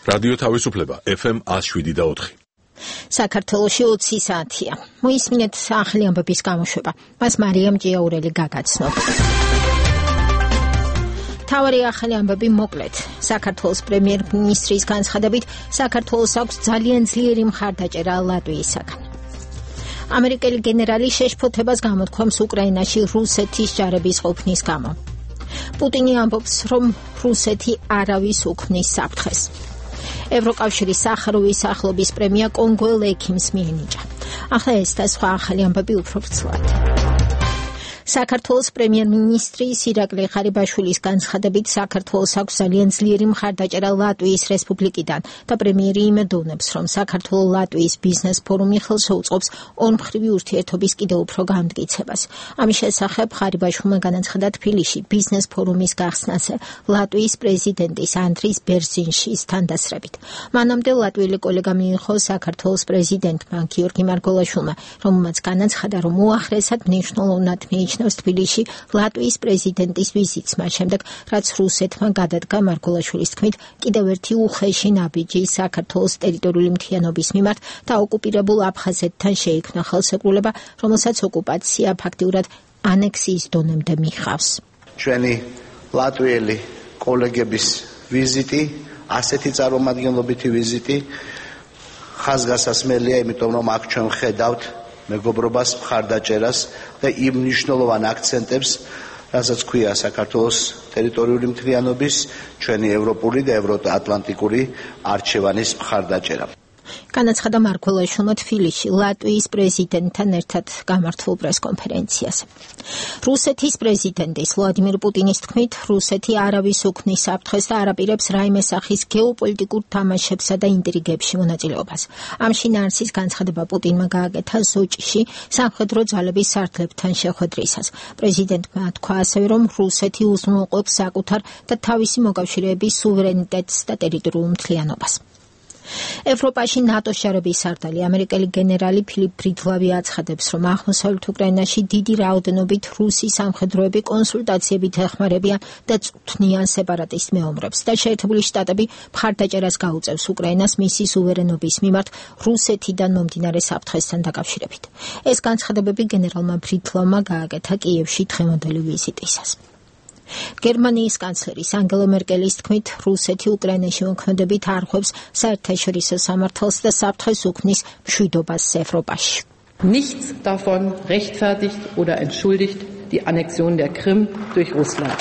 რადიო თავისუფლება FM 107.4. საქართველოში 20 საათია. მოისმინეთ ახალი ამბების გამოშვება. მას მარიამ ჭიაურელი გაგაცნოთ. თავარი ახალი ამბები მოკლედ. საქართველოს პრემიერ-მინისტრის განცხადებით, საქართველოს აქვს ძალიან ძლიერი მხარდაჭერა ლატვიისაგან. ამერიკელი გენერალი შეშფოთებას გამოთქვამს უკრაინაში რუსეთის ჯარების ყოფნის გამო. პუტინი ამბობს, რომ რუსეთი არავის უქმნის საფრთხეს. ევროკავშირის სახაროვის ახლობის პრემია კონგოელ ექიმს მიენიჭა. ახლა ეს და სხვა ახალი ამბები უფრო ვრცლად. საქართველოს პრემიერ-მინისტრის ირაკლი ღარიბაშვილის განცხადებით, საქართველოს აქვს ძალიან ძლიერი მხარდაჭერა ლატვიის რესპუბლიკიდან და პრემიერი იმედოვნებს, რომ საქართველო-ლატვიის ბიზნეს ფორუმი ხელს უწყობს ორმხრივი ურთიერთობის კიდევ უფრო გამტკიცებას. ამის შესახებ ღარიბაშვილმა განაცხადა თბილისში ბიზნეს ფორუმის გახსნაზე ლატვიის პრეზიდენტის ანდრის ბერზინშის თანდასწრებით. მანამდე ლატვიელი კოლეგა მიიღო საქართველოს პრეზიდენტმა გიორგი მარგველაშვილმა, რომელმაც განაცხადა, რომ უახლესად მნიშვნელოვნად მიიჩნევს თბილისში ლატვიის პრეზიდენტის ვიზიტს, მას შემდეგ, რაც რუსეთმა გადადგა მარგველაშვილის თქმით კიდევ ერთი უხეში ნაბიჯი საქართველოს ტერიტორიული მთლიანობის მიმართ და ოკუპირებულ აფხაზეთთან შეიქმნა ხელშეკრულება, რომელსაც ოკუპაცია ფაქტიურად ანექსიის დონემდე მიჰყავს. ჩვენი ლატვიელი კოლეგების ვიზიტი, ასეთი წარმომადგენლობითი ვიზიტი ხაზგასასმელია, იმიტომ რომ აქ ჩვენ ხედავთ მეგობრობას, მხარდაჭერას და იმ მნიშვნელოვან აქცენტებს, რასაც ქვია საქართველოს ტერიტორიული მთლიანობის, ჩვენი ევროპული და ევროატლანტიკური არჩევანის მხარდაჭერა. განაცხადა მარგველაშვილმა თბილისში ლატვიის პრეზიდენტთან ერთად გამართულ პრესკონფერენციაზე. რუსეთის პრეზიდენტის ვლადიმირ პუტინის თქმით, რუსეთი არავის უქმნის საფრთხეს და არაპირებს რაიმე სახის გეოპოლიტიკურ თამაშებსა და ინტრიგებში მონაწილეობას. ამ შინაარსის განცხადება პუტინმა გააკეთა სოჭში სამხედრო ძალების სარდლებთან შეხვედრისას. პრეზიდენტმა თქვა ასევე, რომ რუსეთი უზრუნველყოფს საკუთარ და თავისი მოკავშირეების სუვერენიტეტს და ტერიტორიულ მთლიანობას. ევროპაში ნატოს ჯარების სარდალი ამერიკელი გენერალი ფილიპ ბრიდლავი აცხადებს, რომ აღმოსავლეთ უკრაინაში დიდი რაოდენობით რუსი სამხედროები კონსულტაციებით ეხმარებიან და წვრთნიან სეპარატისტ მეომრებს და შეერთებული შტატები მხარდაჭერას გაუწევს უკრაინას მისი სუვერენობის მიმართ რუსეთიდან მომდინარე საფრთხესთან დაკავშირებით. ეს განცხადებები გენერალმა ბრიდლავმა გააკეთა კიევში დღევანდელი ვიზიტისას. გერმანიის კანცლერის ანგელა მერკელის თქმით, რუსეთი უკრაინაში მოქმედებით არღვევს საერთაშორისო სამართალს და საფრთხეს უქმნის მშვიდობას ევროპაში. Nichts davon rechtfertigt oder entschuldigt die Annexion der Krim durch Russland.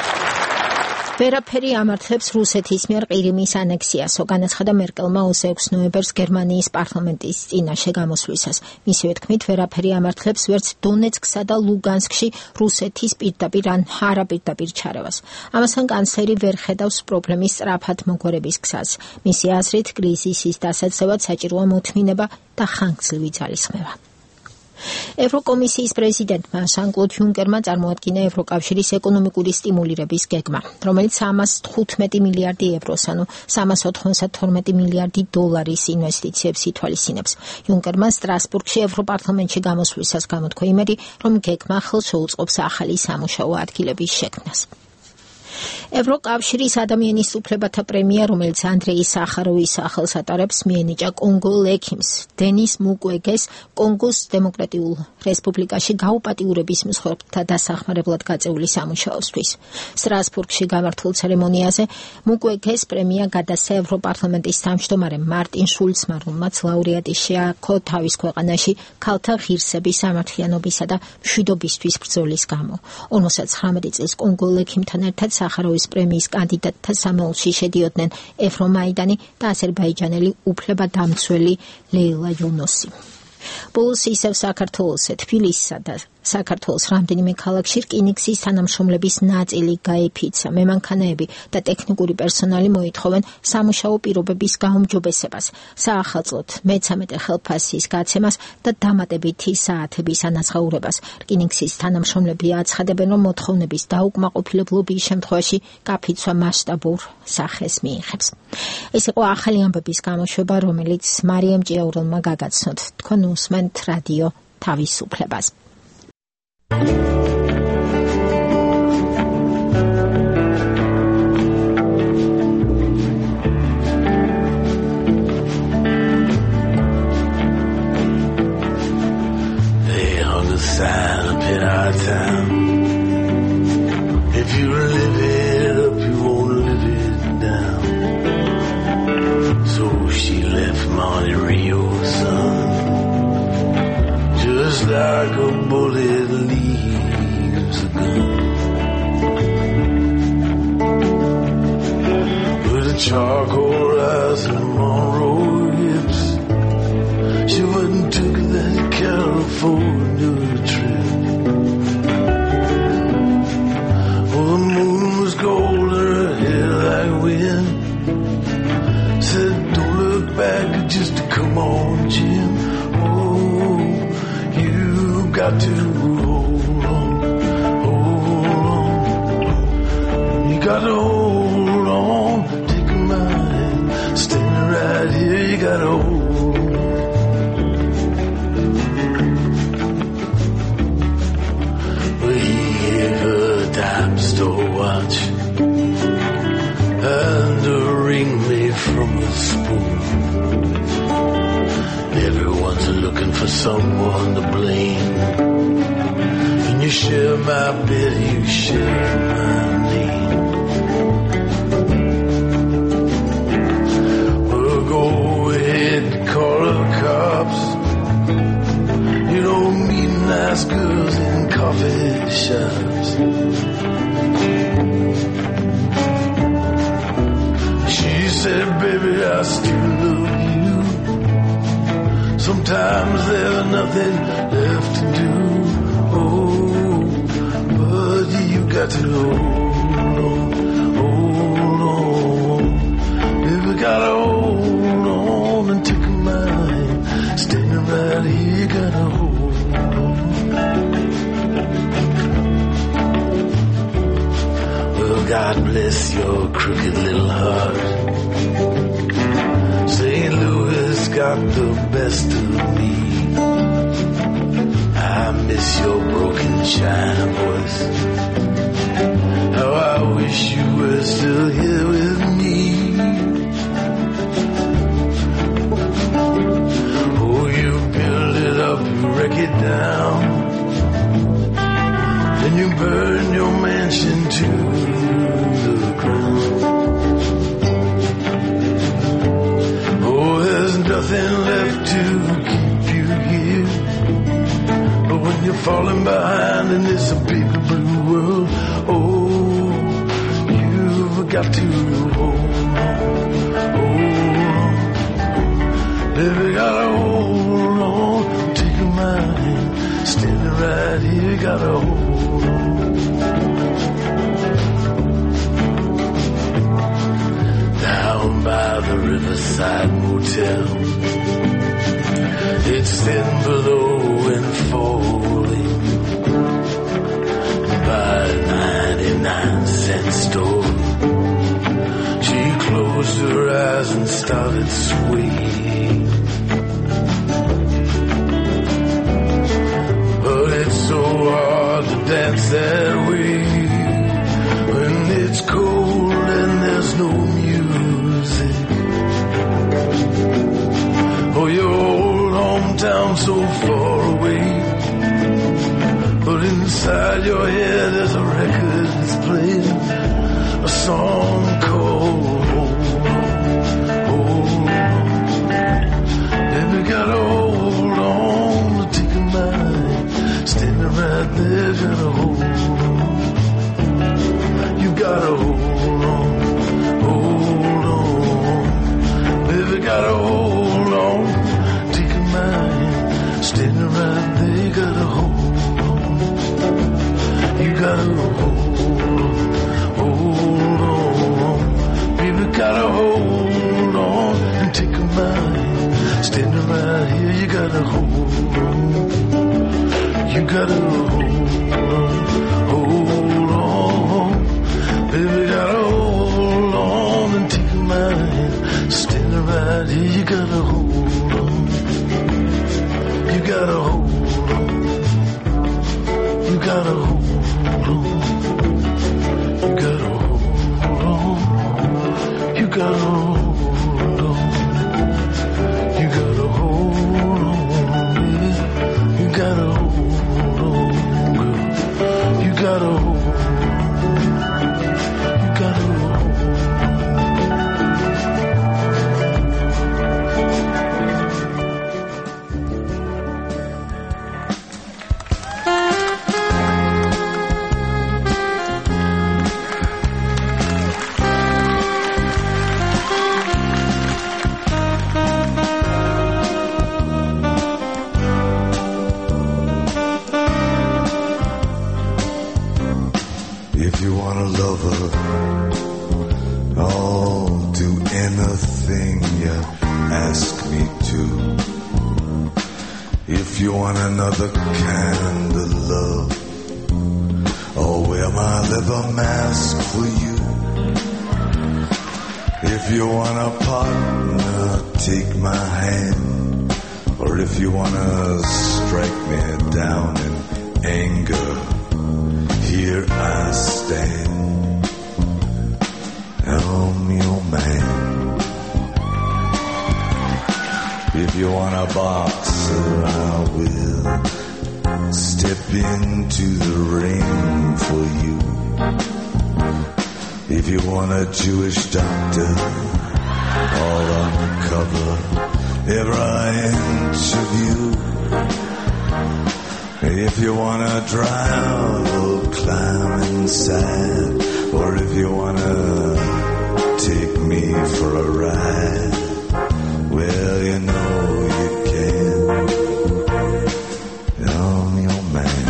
ვერაფერი ამართლებს რუსეთის მიერ ყირიმის ანექსიას, განაცხადა მერკელმა 26 ნოემბერს გერმანიის პარლამენტის წინაშე გამოსვლისას. მისივე თქმით, ვერაფერი ამართლებს ვერც დონეცკსა და ლუგანსკში რუსეთის პირდაპირ ან არაპირდაპირ ჩარევას. ამასთან კანცლერი ვერ ხედავს პრობლემის სწრაფად მოგვარების გზას. მისი აზრით, კრიზისის დასაწყებად საჭიროა მოთმინება და ხანგრძლივი ძალისხმევა. ევროკომისიის პრეზიდენტმა ჟან-კლოდ იუნკერმა წარმოადგინა ევროკავშირის ეკონომიკური სტიმულირების გეგმა, რომელიც 115 მილიარდი ევროს, ანუ 392 მილიარდი დოლარის ინვესტიციებს ითვალისწინებს. იუნკერმა სტრასბურგში ევროპარლამენტში გამოსვლისას გამოთქვა იმედი, რომ გეგმა ხელს შეუწყობს ახალი სამუშაო ადგილების შექმნას. ევროკავშირის ადამიანის უფლებათა პრემია, რომელიც ანდრეი სახაროვის სახელს ატარებს, მიენიჭა კონგოელ ექიმს დენის მუკვეგეს კონგოს დემოკრატიულ რესპუბლიკაში გაუპატიურების მსხვერპლთა დასახმარებლად გაწეული სამუშაოსთვის. სტრასბურგში გამართულ ცერემონიაზე მუკვეგეს პრემია გადასცა ევროპარლამენტის თავმჯდომარემ მარტინ შულცმა, რომელმაც ლაურეატი შეაქო თავის ქვეყანაში ქალთა ღირსების სამართლიანობისა და მშვიდობისთვის ბრძოლის გამო. 59 წლის კონგოელ ექიმთან ერთად სახაროვის პრემიის კანდიდატთა სამეულში შედიოდნენ ევრომაიდანი და აზერბაიჯანელი უფლებადამცველი ლეილა იუნოსი. ბოლოს ისევ საქართველოსე თბილისსა და საქართველოს რამდენიმე ქალაქში რკინიგზის თანამშრომლების ნაწილი გაიფიცა. მემანქანეები და ტექნიკური პერსონალი მოითხოვენ სამუშაო პირობების გაუმჯობესებას, საახალწლოდ მე-13 ხელფასის გაცემას და დამატებითი საათების ანაზღაურებას. რკინიგზის თანამშრომლები აცხადებენ, რომ მოთხოვნების დაუკმაყოფილებლობის შემთხვევაში გაფიცვა მასშტაბურ სახეს მიიღებს. ეს იყო ახალი ამბების გამოშვება, რომელიც მარიამ ჭიაურელმა გაგაცნოთ. თქვენ უსმენთ რადიო თავისუფლებას. on the side up in our town. If you live it up, you won't live it down. So she left Monte Rio, son, just like a bullet leaves a gun. With a charcoal rising Monroe hips, she went and took that California trip. Oh, the moon was gold and her hair like wind. Said, don't look back, just come on, Jim. Oh, you got to hold on, you got to hold on. Take my hand, standing right here, you got to hold on. Well, he gave her a dime store watch and a ring made from a spoon. Everyone's looking for someone to blame. When you share my bed, you share my name. Well, go ahead, call the cops. You don't meet nice girls in coffee shops. She said, baby, I still love you. Sometimes there's nothing left to do. Oh, but you got to hold on. Baby, gotta hold on and take my hand. Standing right here, you gotta hold on. Well, God bless your crooked little heart. St. Louis got the best of me. I miss your broken China voice. How I wish you were still here with me. Oh, you build it up, you wreck it down, then you burn your mansion to the ground. Oh, there's nothing left to keep you here. But when you're falling behind in this big blue world, oh, you've got to hold on. Baby, gotta hold on. Take my hand, standing right here, gotta hold on. Down by the Riverside Motel, it's thin below and falling. By a 99-cent store, she closed her eyes and started swaying. But it's so hard to dance that way when it's cold and there's no music. Oh, your old hometown so far away, but inside your head there's a record that's playing a song called Hold On. Baby, gotta hold on to take a mind. Standing right there, gotta hold on. You gotta hold on, hold on. Baby, gotta hold on. Take a mind. Standing right there, gotta hold on. You gotta hold on. Baby, gotta hold on and take a mind. Standing right here, you gotta hold on. You gotta hold on. Baby, gotta hold on and take a mind. Standing right here, you gotta hold on. You gotta hold on. You gotta hold on. You gotta hold on. You gotta hold on. You gotta hold on, baby. You gotta hold on. you want a lover, I'll do anything you ask me to. If you want another kind of love, I'll wear my leather mask for you. If you want a partner, take my hand. Or if you wanna strike me down in anger, here I stand. I'm your man. If you want a boxer, I will step into the ring for you. If you want a Jewish doctor, all uncover every inch of you. If you wanna drive, I'll climb inside. Or if you wanna take me for a ride, well, you know you can. I'm your man.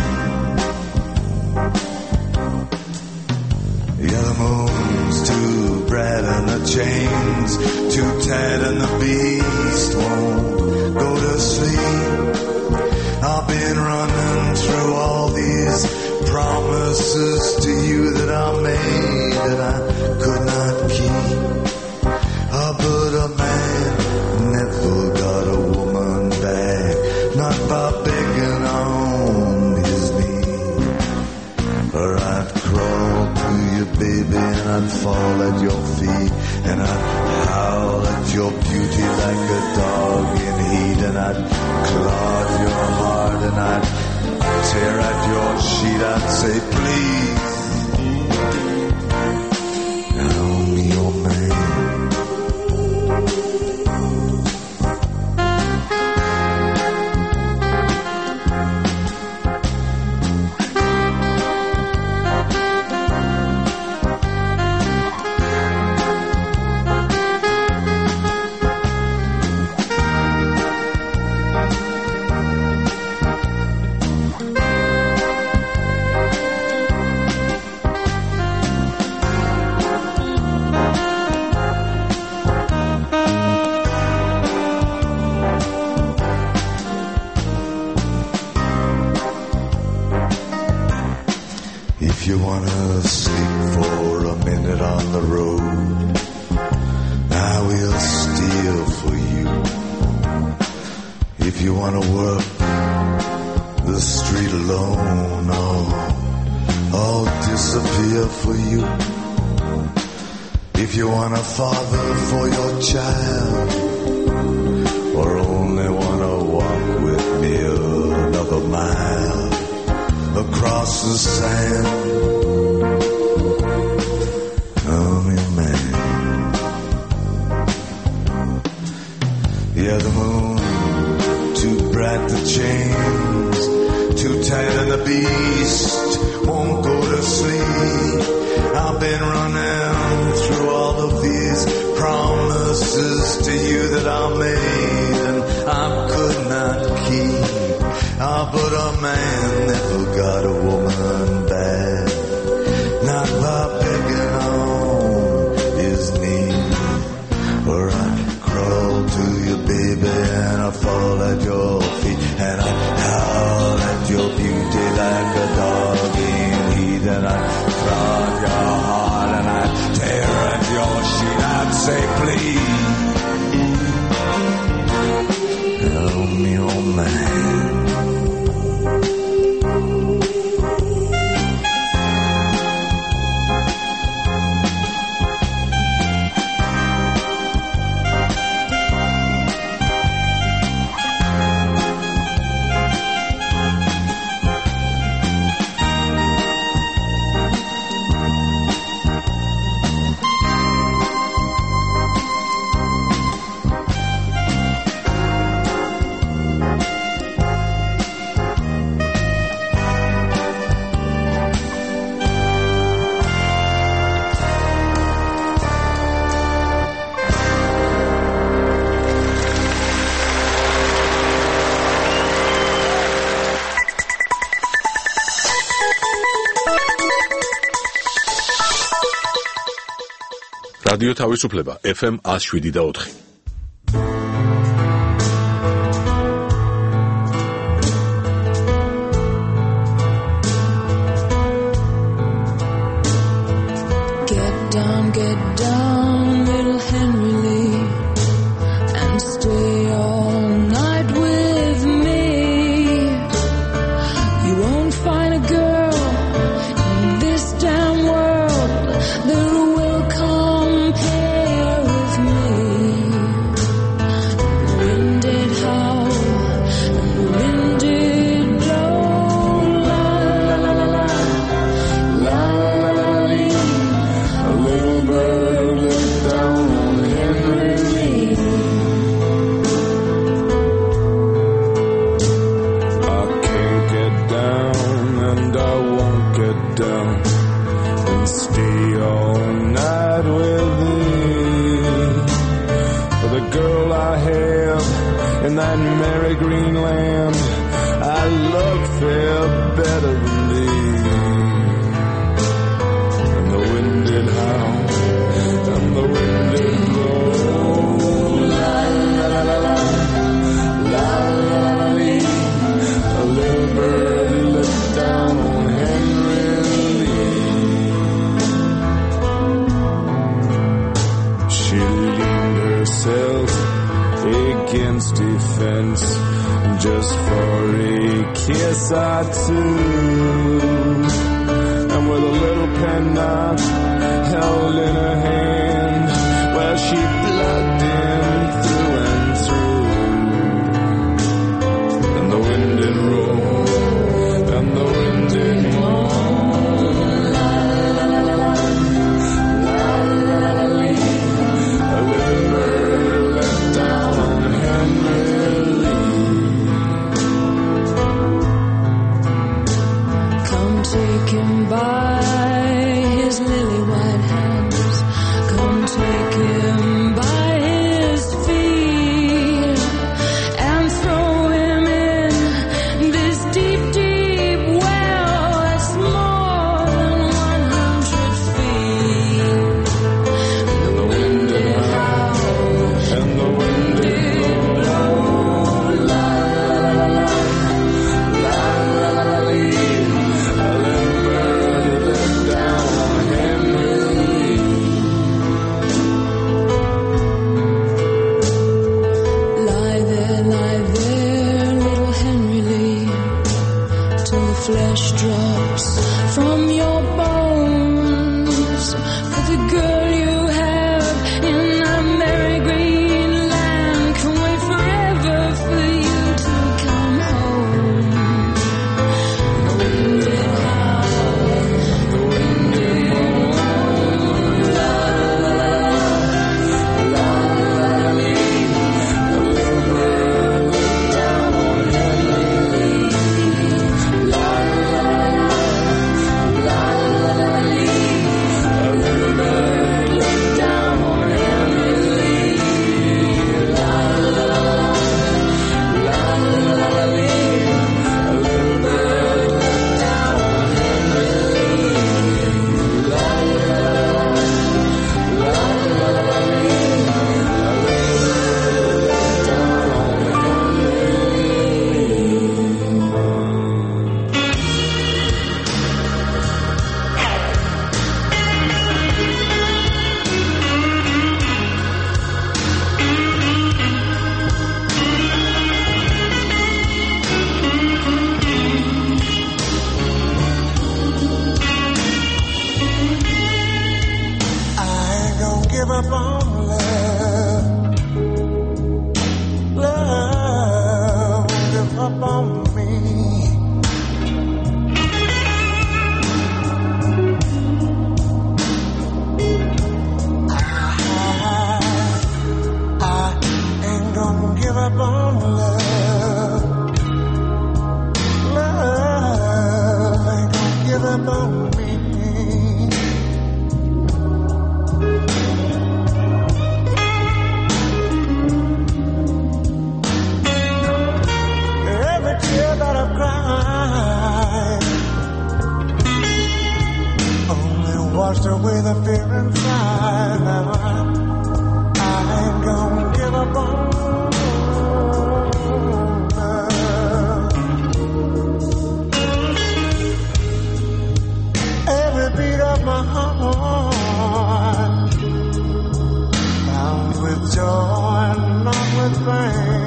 Yeah, the moon's too bright and the chains too tight and the beast won't go to sleep. I've been running through all these promises to you that I made that I could not keep. But a man never got a woman back, not by begging on his knee. Or I'd crawl to you, baby, and I'd fall at your feet, and I'd howl at your beauty like a dog in heat, and I'd clog your heart, and I'd tear at your sheet. I'd say, please, I'm your man. If you wanna sleep for a minute on the road, I will steal for you. If you wanna work the street alone, I'll disappear for you. If you want a father for your child, or only wanna walk with me another mile across the sand, I'm your man. Yeah, the moon too bright, the chains too tight, and the beast won't go to sleep. I've been running through all of these promises to you that I made and I could not keep. But a man never got a woman back, not by begging on his knees. Or I'd crawl to you, baby, and I'd fall at your feet, and I'd howl at your beauty like a dog in heat, and I'd clog your heart, and I'd tear at your sheet. I'd say, please, I'm your man. რადიო თავისუფლება FM 107.4. Get down, little Henry Lee, and stay all night with me. You won't find a girl in this damn world that will compare with me. The wind did howl and the wind did blow, la la la la la, la la la la. A little bird looked down on Henry Lee. I can't get down and I won't get down and stay all night with thee. For the girl I have in that merry green land, I look fair better than thee. And the wind did howl and the wind did blow, la la la la la, la la la lee. A little bird looked down on Henry Lee. She leaned herself against a fence just for a kiss or two, and with a little penknife held in her hand, well, she plugged him through and through. And the wind did roll and the wind did moan, la la la la la, la la la la lee. A little bird let down on Henry Lee. Come take him by his lily white hands. Come take him by his feet and throw him in this deep, deep well that's more than 100 feet. And the wind did howl and the wind did blow, la la la la, la la la la lee. A little bird let down on Henry Lee. Lie there, little Henry Lee, till the flesh drops from your bones. For the girl you have in that merry green land can wait forever for you to come home. The wind did howl, the wind did moan, la la la la, la la la lee. A little bird looked down on Henry Lee, la la la la, la la la lee. A little bird away the fear inside. Now I ain't gonna give up on love. Every beat of my heart bound with joy and not with pain.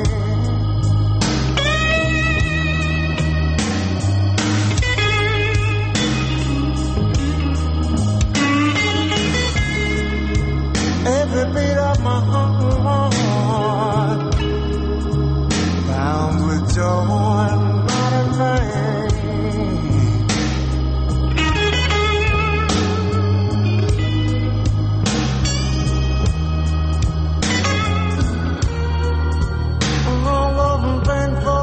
Every beat of my heart bound with joy and not in vain. All of them painful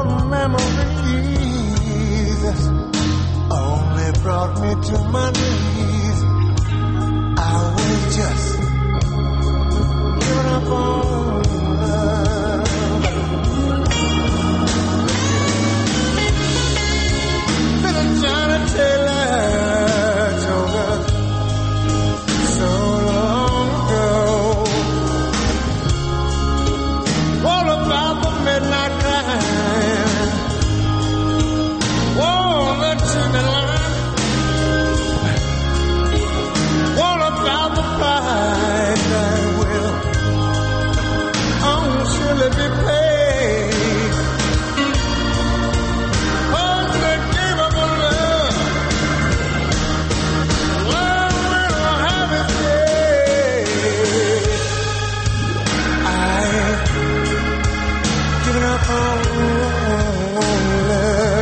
memories only brought me to my knees. I was just giving up on love. Little Johnny Taylor told us so long ago all about the midnight climb, all the chimney line, all about the price that will surely be paid. Oh, the game of love, love will have its day. I ain't giving up on love.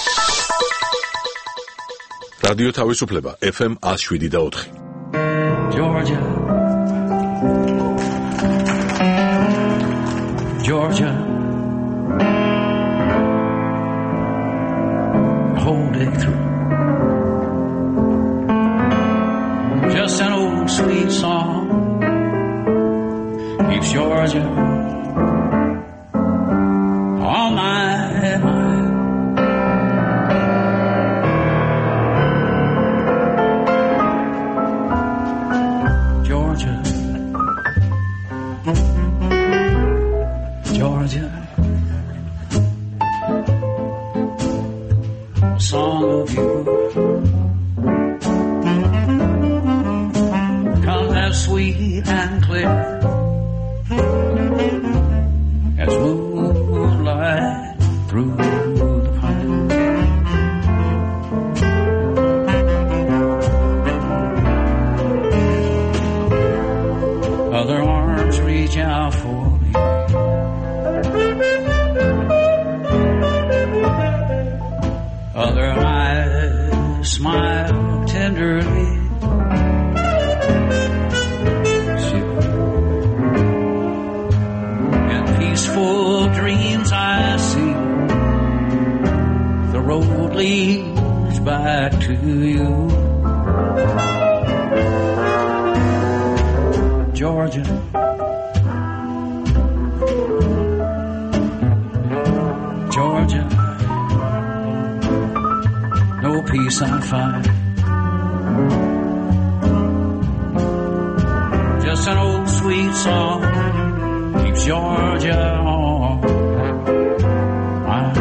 რადიო თავისუფლება FM 107.4. Georgia, Georgia, hold it through. Just an old sweet song keeps Georgia on my mind. Georgia, Georgia, a song of you comes as sweet and clear as moonlight through the pine. Other arms reach out for me. Other eyes smile tenderly. In peaceful dreams I see the road leads back to you. Georgia, Georgia, no peace I find. Just an old sweet song keeps Georgia on my mind.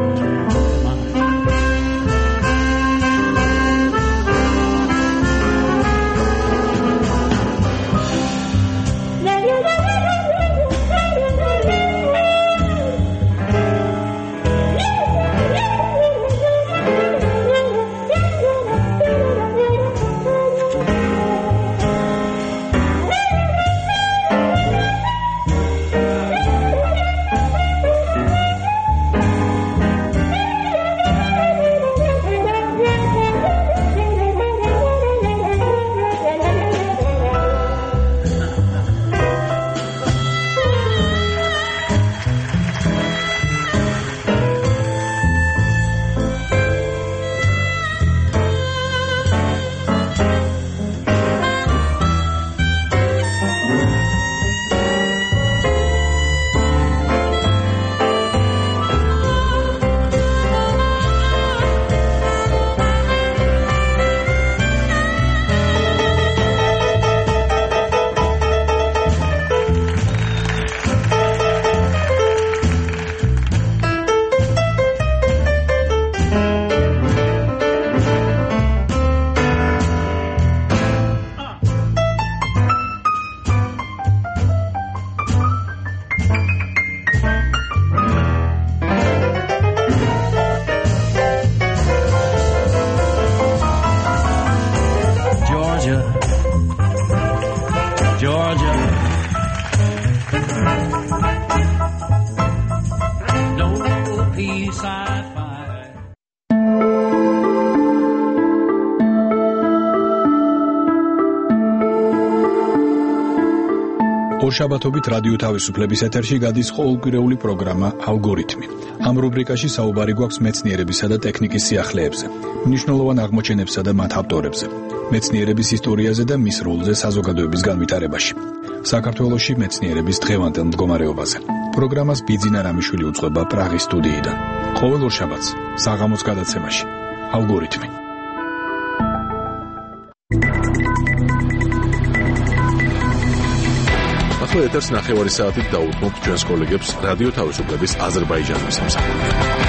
ორშაბათობით რადიო თავისუფლების ეთერში გადის ყოველკვირეული პროგრამა ალგორითმი. ამ რუბრიკაში საუბარი გვაქვს მეცნიერებისა და ტექნიკის სიახლეებზე, მნიშვნელოვან აღმოჩენებსა და მათ ავტორებზე, მეცნიერების ისტორიაზე და მის როლზე საზოგადოების განვითარებაში. საქართველოში მეცნიერების დღევანდელ მდგომარეობაზე. პროგრამას ბიძინა რამიშვილი უწყება პრაღის სტუდიიდან. ყოველ ორშაბათს საღამოს გადაცემაში ალგორითმი. ეთერს ნახევარი საათით დაუთმობთ ჩვენს კოლეგებს რადიო თავისუფლების აზერბაიჯანის სამსახურში.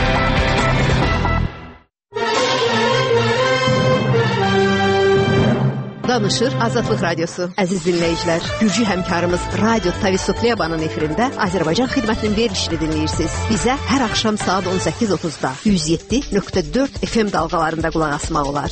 Danışır Azadlıq Radyosu. Əziz dinləyicilər, Gürcü həmkarımız Radio Tavisuflebanın efirində Azərbaycan xidmətinin verilişini dinləyirsiniz. Bizə hər axşam saat 18:30-da 107.4 FM dalğalarında qulaq asmaq olar.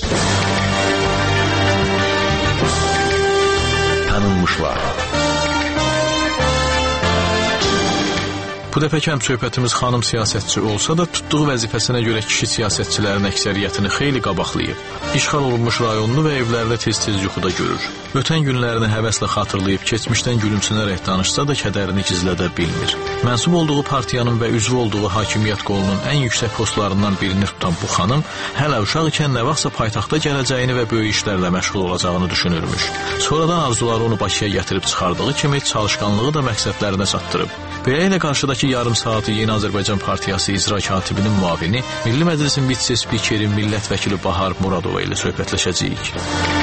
Tanınmışlar. Bu dəfəki söhbətimiz xanım siyasətçi olsa da tutduğu vəzifəsinə görə kişi siyasətçilərin əksəriyyətini xeyli qabaqlayıb. İşğal olunmuş rayonunu və evlərdə tez-tez yuxuda görür. Ötən günlərini həvəslə xatırlayıb keçmişdən gülümsünərək danışsa da kədərini gizlədə bilmir. Mənsub olduğu partiyanın və üzvü olduğu hakimiyyət qolunun ən yüksək postlarından birini tutan bu xanım hələ uşaq ikən nə vaxtsa paytaxta gələcəyini və böyük işlərlə məşğul olacağını düşünürmüş. Sonradan arzuları onu Bakıya gətirib çıxardığı kimi çalışqanlığı da məqsədlərinə çatdırıb. Beləliklə qarşıdakı yarım saatı Yeni Azərbaycan Partiyası icra katibinin müavini, Milli Məclisin vitse-spikeri, millət vəkili Bahar Muradova ilə söhbətləşəcəyik.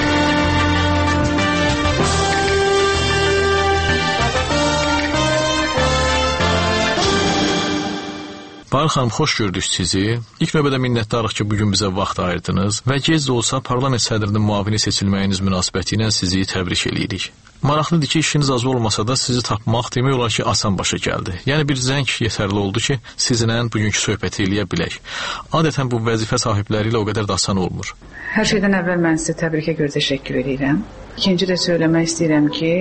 Bahar xanım, xoş gördük sizi. İlk növbədə minnətdarıq ki, bugün bizə vaxt ayırdınız və gec də olsa parlament sədrinin müavini seçilməyiniz münasibəti ilə sizi təbrik edirik. Maraqlıdır ki, işiniz az olmasa da sizi tapmaq demək olar ki, asan başa gəldi. Yəni bir zəng yetərli oldu ki, sizinlə bugünkü söhbəti eləyə bilək. Adətən bu vəzifə sahibləri ilə o qədər də asan olmur. Hər şeydən əvvəl mən sizə təbrikə görə təşəkkür edirəm. İkinci də söyləmək istəyirəm ki,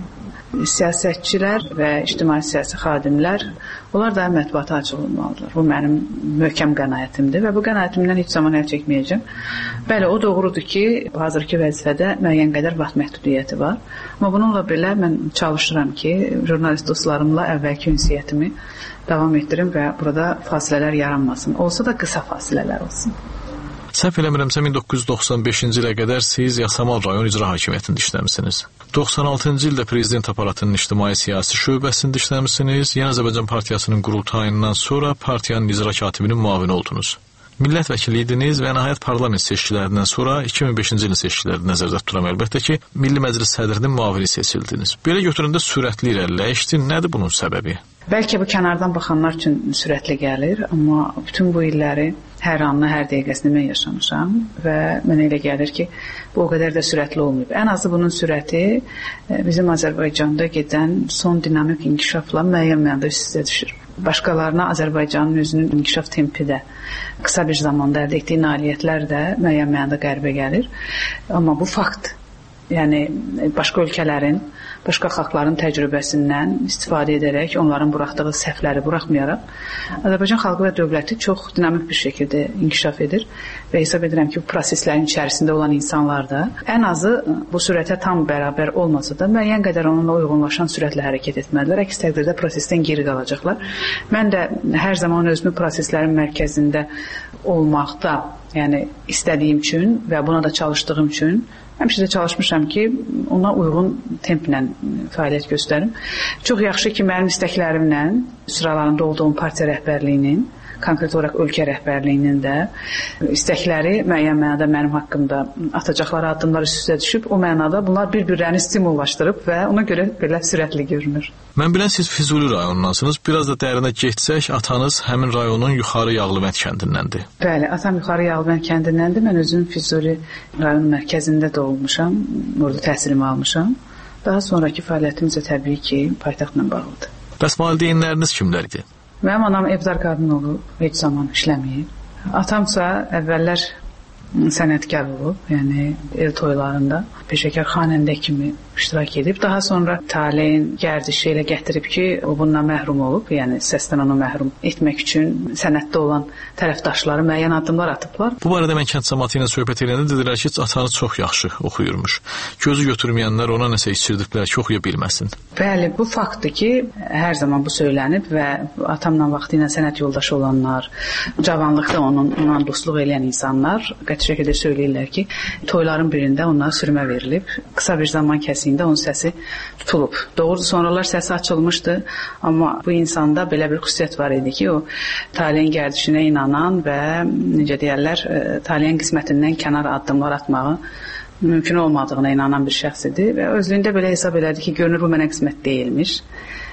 siyasətçilər və ictimai siyasi xadimlər, onlar da mətbuata açıq olmalıdırlar. Bu mənim möhkəm qənaətimdir və bu qənaətimdən heç zaman əl çəkməyəcəm. Bəli, o doğrudur ki, hazırki vəzifədə müəyyən qədər vaxt məhdudiyyəti var. Amma bununla belə mən çalışıram ki, jurnalist dostlarımla əvvəlki ünsiyyətimi davam etdirim və burada fasilələr yaranmasın. Olsa da qısa fasilələr olsun. Səhv eləmirəmsə 1995-ci ilə qədər siz Yasamal rayon icra hakimiyyətində işləmisiniz. 96-cı ildə prezident aparatının ictimai siyasi şöbəsində işləmisiniz. Yeni Azərbaycan Partiyasının qurultayından sonra partiyanın icra katibinin müavini oldunuz. Millət vəkili idiniz və nəhayət parlament seçkilərindən sonra 2005-ci ilin seçkiləri nəzərdə tuturam əlbəttə ki, Milli Məclis sədrinin müavini seçildiniz. Belə götürəndə sürətli irəliləyişdi. Nədir bunun səbəbi? Bəlkə bu kənardan baxanlar üçün sürətli gəlir, amma bütün bu illəri hər anını, hər dəqiqəsini mən yaşamışam və mənə elə gəlir ki, bu o qədər də sürətli olmayıb. Ən azı bunun sürəti bizim Azərbaycanda gedən son dinamik inkişafla müəyyən mənada üst-üstə düşür. Başqalarına Azərbaycanın özünün inkişaf tempi də qısa bir zamanda əldə etdiyi nailiyyətlər də müəyyən mənada qəribə gəlir. Amma bu fakt, yəni başqa ölkələrin, başqa xalqların təcrübəsindən istifadə edərək, onların buraxdığı səhvləri buraxmayaraq, Azərbaycan xalqı və dövləti çox dinamik bir şəkildə inkişaf edir və hesab edirəm ki, bu proseslərin içərisində olan insanlar da ən azı bu sürətə tam bərabər olmasa da müəyyən qədər onunla uyğunlaşan sürətlə hərəkət etməlidirlər. Əks təqdirdə prosesdən geri qalacaqlar. Mən də hər zaman özümü proseslərin mərkəzində olmaqda, yəni istədiyim üçün və buna da çalışdığım üçün həmişə də çalışmışam ki, ona uyğun templə fəaliyyət göstərim. Çox yaxşı ki, mənim istəklərimlə sıralarında olduğum partiya rəhbərliyinin, konkret olaraq ölkə rəhbərliyinin də istəkləri müəyyən mənada mənim haqqımda atacaqları addımlar üst-üstə düşüb, o mənada bunlar bir-birlərini stimullaşdırıb və ona görə belə sürətli görünür. Mən bilən siz Füzuli rayonundansınız. Biraz da dərinə getsək, atanız həmin rayonun Yuxarı Yağlıbənd kəndindəndir. Bəli, atam Yuxarı Yağlıbənd kəndindəndir. Mən özüm Füzuli rayonun mərkəzində doğulmuşam, orada təhsilimi almışam. Daha sonraki fəaliyyətim isə təbii ki, paytaxtla bağlıdır. Bəs valideynləriniz kimlər idi? Mənim anam evdar qadın olub, heç zaman işləməyib. Atamsa əvvəllər sənətkar olub, yəni el toylarında peşəkar xanəndə kimi iştirak edib. Daha sonra taleyin gərdişi ilə gətirib ki, o bundan məhrum olub, yəni səsdən onu məhrum etmək üçün sənətdə olan tərəfdaşları müəyyən addımlar atıblar. Bu barədə mən kənd cəmiyyəti ilə söhbət edəndə dedilər ki, atanız çox yaxşı oxuyurmuş. Gözü götürməyənlər ona nəsə içirdiblər ki, oxuya bilməsin. Bəli, bu faktdır ki, hər zaman bu söylənib və atamla vaxtı ilə sənət yoldaşı olanlar, cavanlıqda onunla dostluq edən insanlar qəti şəkildə söyləyirlər ki, toyların birində onlara sürmə verilib. Qısa bir zaman kəsiyində onun səsi tutulub. Doğrudur, sonralar səsi açılmışdı, amma bu insanda belə bir xüsusiyyət var idi ki, o taleyin gərdişinə inanan və necə deyərlər, taleyin qismətindən kənar addımlar atmağı mümkün olmadığına inanan bir şəxs idi və özlüyündə belə hesab elədi ki, görünür bu mənə qismət deyilmiş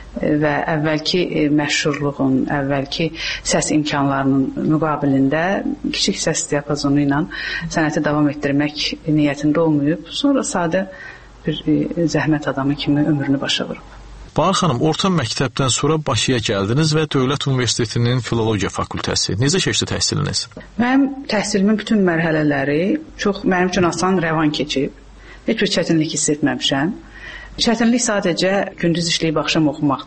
və əvvəlki məşhurluğun, əvvəlki səs imkanlarının müqabilində kiçik səs diapazonu ilə sənəti davam etdirmək niyyətində olmayıb, sonra sadə bir zəhmət adamı kimi ömrünü başa vurub. Bahar xanım, orta məktəbdən sonra Bakıya gəldiniz və Dövlət Universitetinin Filologiya fakültəsi. Necə keçdi təhsiliniz? Mənim təhsilimin bütün mərhələləri çox mənim üçün asan, rəvan keçib. Heç bir çətinlik hiss etməmişəm. Çətinlik sadəcə gündüz işləyib axşam oxumaqda,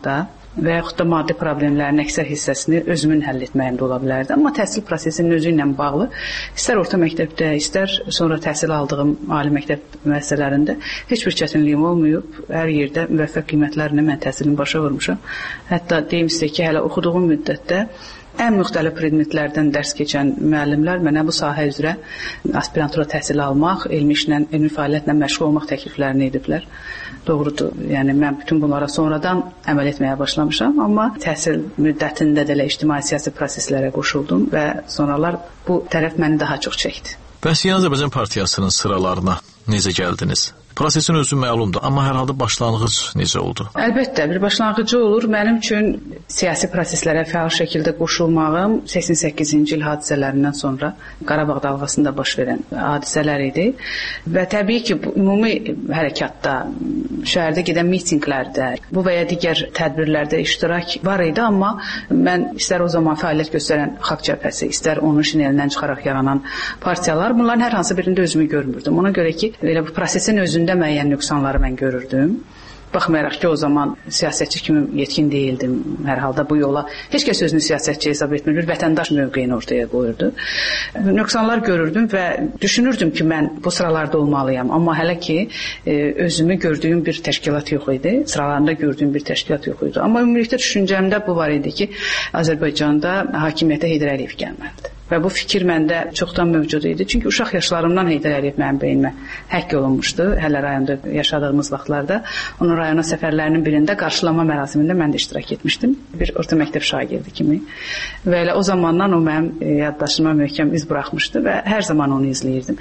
və yaxud da maddi problemlərin əksər hissəsini özümün həll etməyimdə ola bilərdi. Amma təhsil prosesinin özü ilə bağlı, istər orta məktəbdə, istər sonra təhsil aldığım ali məktəb müəssisələrində heç bir çətinliyim olmayıb. Hər yerdə müvəffəq qiymətlərlə mən təhsilimi başa vurmuşam. Hətta deyim sizə ki, hələ oxuduğum müddətdə ən müxtəlif predmetlərdən dərs keçən müəllimlər mənə bu sahə üzrə aspirantura təhsili almaq, elmi işlə, elmi fəaliyyətlə məşğul olmaq təkliflərini ediblər. Doğrudur, yəni mən bütün bunlara sonradan əməl etməyə başlamışam, amma təhsil müddətində də ictimai-siyasi proseslərə qoşuldum və sonralar bu tərəf məni daha çox çəkdi. Bəs Yeni Azərbaycan Partiyasının sıralarına necə gəldiniz? Prosesin özü məlumdur, amma hər halda başlanğıc necə oldu? Əlbəttə, bir başlanğıcı olur. Mənim üçün siyasi proseslərə fəal şəkildə qoşulmağım 88-ci il hadisələrindən sonra Qarabağ dalğasında baş verən hadisələr idi. Və təbii ki, ümumi hərəkatda, şəhərdə gedən mitinqlərdə, bu və ya digər tədbirlərdə iştirak var idi, amma mən istər o zaman fəaliyyət göstərən Xalq Cəbhəsi, istər onun şinelindən çıxaraq yaranan partiyalar, bunların hər hansı birində özümü görmürdüm. Ona görə ki, elə bu prosesin özündə müəyyən nöqsanları mən görürdüm. Baxmayaraq ki, o zaman siyasətçi kimi yetkin deyildim. Hər halda bu yola heç kəs özünü siyasətçi hesab etmir, bir vətəndaş mövqeyini ortaya qoyurdu. Nöqsanlar görürdüm və düşünürdüm ki, mən bu sıralarda olmalıyam. Amma hələ ki, özümü gördüyüm bir təşkilat yox idi. Sıralarında gördüyüm bir təşkilat yox idi. Amma ümumilikdə düşüncəmdə bu var idi ki, Azərbaycanda hakimiyyətə Heydər Əliyev gəlməlidir. Və bu fikir məndə çoxdan mövcud idi. Çünki uşaq yaşlarımdan Heydər Əliyev mənim beynimə həkk olunmuşdu. Hələ rayonda yaşadığımız vaxtlarda. Onun rayona səfərlərinin birində qarşılama mərasimində mən də iştirak etmişdim. Bir orta məktəb şagirdi kimi. Və elə o zamandan o mənim yaddaşıma möhkəm iz buraxmışdı və hər zaman onu izləyirdim.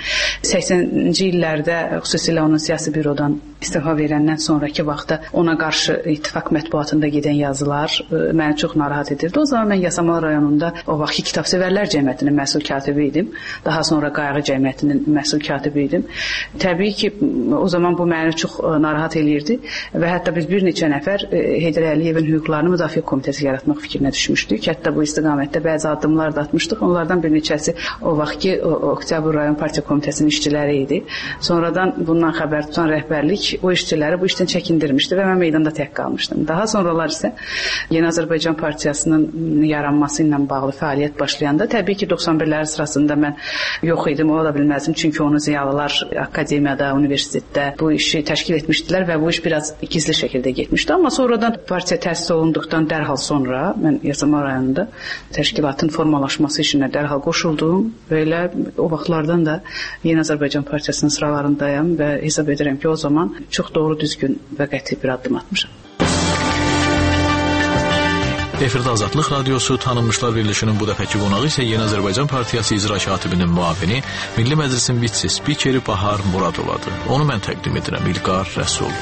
80-ci illərdə xüsusilə onun siyasi bürodan istifa verəndən sonraki vaxtda ona qarşı İttifaq mətbuatında gedən yazılar məni çox narahat edirdi. O zaman mən Yasamal rayonunda o vaxtki Kitabsevərlər Cəmiyyətinin məsul katibi idim. Daha sonra Qayğı Cəmiyyətinin məsul katibi idim. Təbii ki, o zaman bu məni çox narahat eləyirdi və hətta biz bir neçə nəfər Heydər Əliyevin hüquqlarını müdafiə komitəsi yaratmaq fikrinə düşmüşdük. Hətta bu istiqamətdə bəzi addımlar da atmışdıq. Onlardan bir neçəsi o vaxtki Oktyabr rayon partiya komitəsinin işçiləri idi. Sonradan bundan xəbər tutan rəhbərlik o işçiləri bu işdən çəkindirmişdi və mən meydanda tək qalmışdım. Daha sonralar isə Yeni Azərbaycan Partiyasının yaranması ilə bağlı fəaliyyət başlayanda təbii ki 91-lər sırasında mən yox idim, ola da bilməzdim. Çünki onu ziyalılar akademiyada, universitetdə bu işi təşkil etmişdilər və bu iş biraz gizli şəkildə getmişdi. Amma sonradan partiya təsis olunduqdan dərhal sonra mən Yasamal rayonunda təşkilatın formalaşması işinə dərhal qoşuldum və elə o vaxtlardan da Yeni Azərbaycan Partiyasının sıralarındayam və hesab edirəm ki, o zaman çox doğru, düzgün və qəti bir addım atmışam. Efirdə Azadlıq Radiosu, Tanınmışlar Verilişinin bu dəfəki qonağı isə Yeni Azərbaycan Partiyası İcra Katibinin müavini, Milli Məclisin vitse-spikeri Bahar Muradovadır. Onu mən təqdim edirəm, İlqar Rəsul.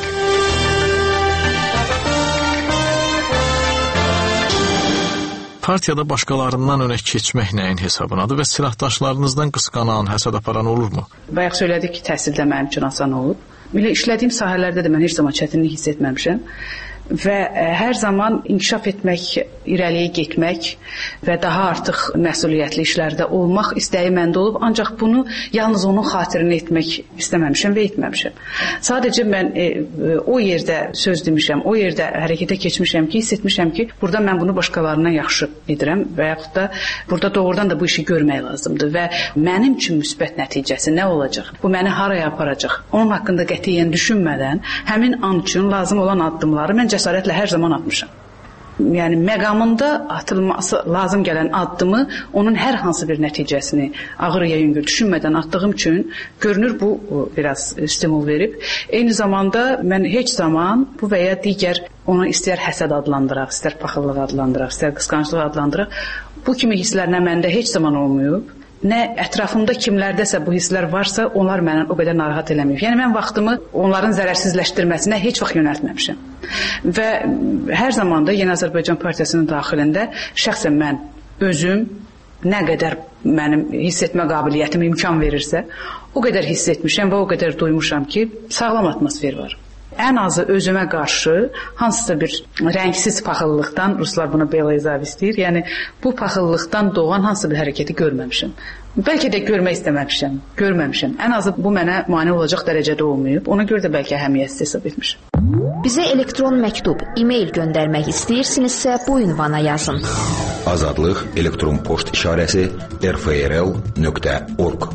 Partiyada başqalarından önə keçmək nəyin hesabınadır və silahdaşlarınızdan qısqanan, həsəd aparan olurmu? Bayaq söylədik ki, təhsildə mənim üçün asan olub. Belə işlədiyim sahələrdə də mən heç zaman çətinlik hiss etməmişəm. Və hər zaman inkişaf etmək, irəliyə getmək və daha artıq məsuliyyətli işlərdə olmaq istəyi məndə olub, ancaq bunu yalnız onun xatirini etmək istəməmişəm və etməmişəm. Sadəcə mən o yerdə söz demişəm, o yerdə hərəkətə keçmişəm ki, hiss etmişəm ki, burada mən bunu başqalarından yaxşı edirəm və yaxud da burada doğrudan da bu işi görmək lazımdır və mənim üçün müsbət nəticəsi nə olacaq? Bu məni haraya aparacaq? Onun haqqında qətiyyən düşünmədən həmin an üçün lazım olan addımları mən cəsarətlə hər zaman atmışam. Yəni məqamında atılması lazım gələn addımı, onun hər hansı bir nəticəsini ağır ya yüngül düşünmədən atdığım üçün görünür bu biraz stimul verib. Eyni zamanda mən heç zaman bu və ya digər onu istər həsəd adlandıraq, istər paxıllıq adlandıraq, istər qısqanclıq adlandıraq, bu kimi hisslər nə məndə heç zaman olmayıb. Nə ətrafımda kimlərdəsə bu hisslər varsa, onlar məni o qədər narahat eləməyib. Yəni mən vaxtımı onların zərərsizləşdirməsinə heç vaxt yönəltməmişəm. Və hər zaman da Yeni Azərbaycan Partiyasının daxilində şəxsən mən özüm nə qədər mənim hiss etmə qabiliyyətim imkan verirsə, o qədər hiss etmişəm və o qədər duymuşam ki, sağlam atmosfer var. Ən azı özümə qarşı hansısa bir rəngsiz paxıllıqdan, ruslar buna belazavis deyir, yəni bu paxıllıqdan doğan hansısa bir hərəkəti görməmişəm. Bəlkə də görmək görməmişəm. Ən azı bu mənə mane olacaq dərəcədə olmayıb. Ona görə də bəlkə əhəmiyyətsiz hesab etmişəm. Bizə elektron məktub, e-mail göndərmək istəyirsinizsə bu ünvana yazın. Azadlıq elektron poçt işarəsi rfrl.org.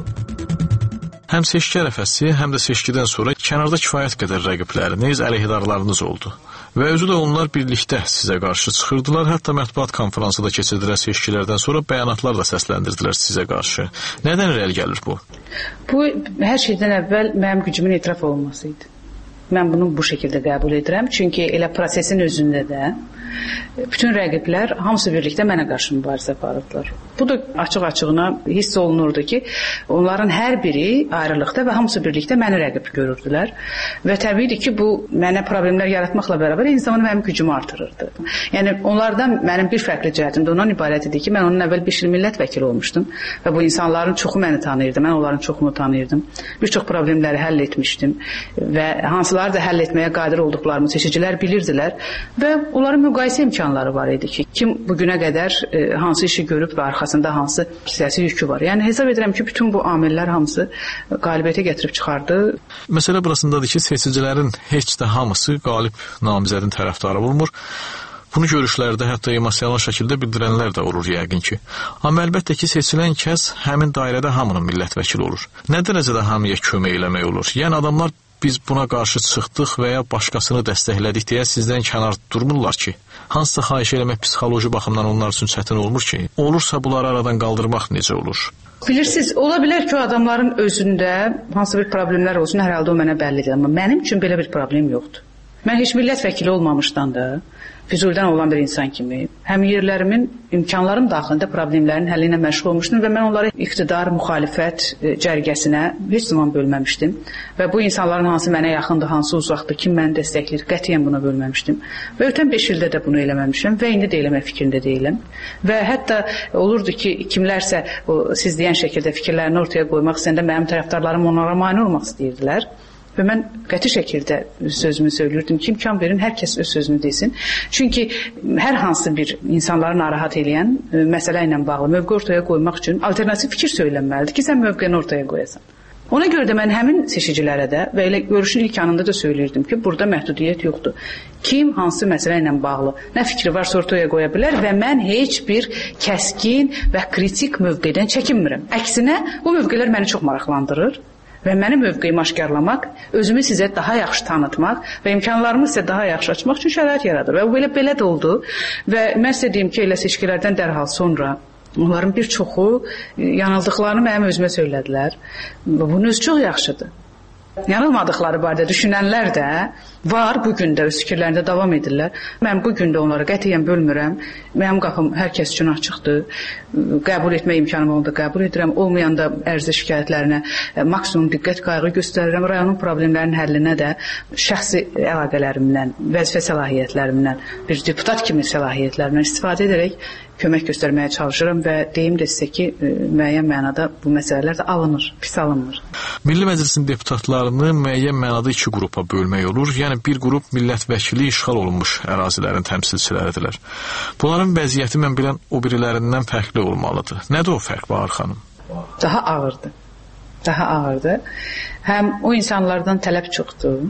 Həm seçki ərəfəsi, həm də seçkidən sonra kənarda kifayət qədər rəqibləriniz, əleyhidarlarınız oldu. Və özü də onlar birlikdə sizə qarşı çıxırdılar, hətta mətbuat konferansında keçirdilər seçkilərdən sonra bəyanatlar da səsləndirdilər sizə qarşı. Nədən irəli gəlir bu? Bu, hər şeydən əvvəl mənim gücümün etiraf olunması idi. Mən bunu bu şəkildə qəbul edirəm, çünki elə prosesin özündə də bütün rəqiblər hamısı birlikdə mənə qarşı mübarizə aparırdılar. Bu da açıq-açığına hiss olunurdu ki, onların hər biri ayrılıqda və hamısı birlikdə məni rəqib görürdülər. Və təbiidir ki, bu mənə problemlər yaratmaqla bərabər eyni zamanda mənim gücümü artırırdı. Yəni onlardan mənim bir fərqli cəhətim də ondan ibarət idi ki, mən onun əvvəl 5 il millət vəkili olmuşdum və bu insanların çoxu məni tanıyırdı, mən onların çoxunu tanıyırdım. Bir çox problemləri həll etmişdim və hansıları da həll etməyə qadir olduqlarımı seçicilər bilirdilər və onların müqayisə imkanları var idi ki, kim bugünə qədər hansı işi görüb və arxasında hansı siyasi yükü var. Yəni hesab edirəm ki, bütün bu amillər hamısı qalibiyyətə gətirib çıxardı. Məsələ burasındadır ki, seçicilərin heç də hamısı qalib namizədin tərəfdarı olmur. Bunu görüşlərdə hətta emosional şəkildə bildirənlər də olur yəqin ki. Amma əlbəttə ki, seçilən kəs həmin dairədə hamının millət vəkili olur. Nə dərəcədə hamıya kömək eləmək olur? Yəni adamlar biz buna qarşı çıxdıq və ya başqasını dəstəklədik deyə sizdən kənar durmurlar ki. Hansısa xahiş eləmək psixoloji baxımdan onlar üçün çətin olmur ki. Olursa bunları aradan qaldırmaq necə olur? Bilirsiniz, ola bilər ki, o adamların özündə hansı bir problemlər olsun, hər halda o mənə bəllidir. Amma mənim üçün belə bir problem yoxdur. Mən heç millət vəkili olmamışdan da Füzulidən olan bir insan kimi həm yerlərimin, imkanlarım daxilində problemlərin həlli ilə məşğul olmuşdum və mən onları iqtidar, müxalifət cərgəsinə heç zaman bölməmişdim. Və bu insanların hansı mənə yaxındır, hansı uzaqdır, kim məni dəstəkləyir, qətiyyən buna bölməmişdim. Və ötən 5 ildə də bunu eləməmişəm və indi də eləmək fikrində deyiləm. Və hətta olurdu ki, kimlərsə siz deyən şəkildə fikirlərini ortaya qoymaq istəyəndə mənim tərəfdarlarım onlara mane olmaq istəyirdilər. Və mən qəti şəkildə sözümü söylürdüm ki, imkan verin, hər kəs öz sözünü desin. Çünki hər hansı bir insanları narahat edən məsələ ilə bağlı mövqe ortaya qoymaq üçün alternativ fikir söylənməlidir ki, sən mövqeni ortaya qoyasan. Ona görə də mən həmin seçicilərə də və elə görüşün ilk anında da söylürdüm ki, burada məhdudiyyət yoxdur. Kim hansı məsələ ilə bağlı nə fikri varsa ortaya qoya bilər və mən heç bir kəskin və kritik mövqedən çəkinmirəm. Əksinə, bu mövqelər məni çox maraqlandırır. Və mənim mövqeyimi aşkarlamaq, özümü sizə daha yaxşı tanıtmaq və imkanlarımı sizə daha yaxşı açmaq üçün şərait yaradır. Və belə də oldu. Və mən sizə deyim ki, elə seçkilərdən dərhal sonra onların bir çoxu yanıldıqlarını mənim özümə söylədilər. Bunun özü çox yaxşıdır. Yanılmadıqları barədə düşünənlər də var, bugün də öz fikirlərində davam edirlər. Mən bugün də onları qətiyyən bölmürəm. Mənim qapım hər kəs üçün açıqdır. Qəbul etmə imkanım olanda qəbul edirəm. Olmayanda ərizə şikayətlərinə maksimum diqqət, qayğı göstərirəm. Rayonun problemlərinin həllinə də şəxsi əlaqələrimdən, vəzifə səlahiyyətlərimdən, bir deputat kimi səlahiyyətlərimdən istifadə edərək kömək göstərməyə çalışıram və deyim də sizə ki, müəyyən mənada bu məsələlər də alınır, pis alınmır. Milli Məclisin deputatlarını müəyyən mənada 2 qrupa bölmək olur. Yəni bir qrup millət vəkili işğal olunmuş ərazilərin təmsilçiləridirlər. Bunların vəziyyəti mən bilən o birilərindən fərqli olmalıdır. Nədir o fərq Bahar xanım? Daha ağırdır. Daha ağırdır. Həm o insanlardan tələb çoxdur,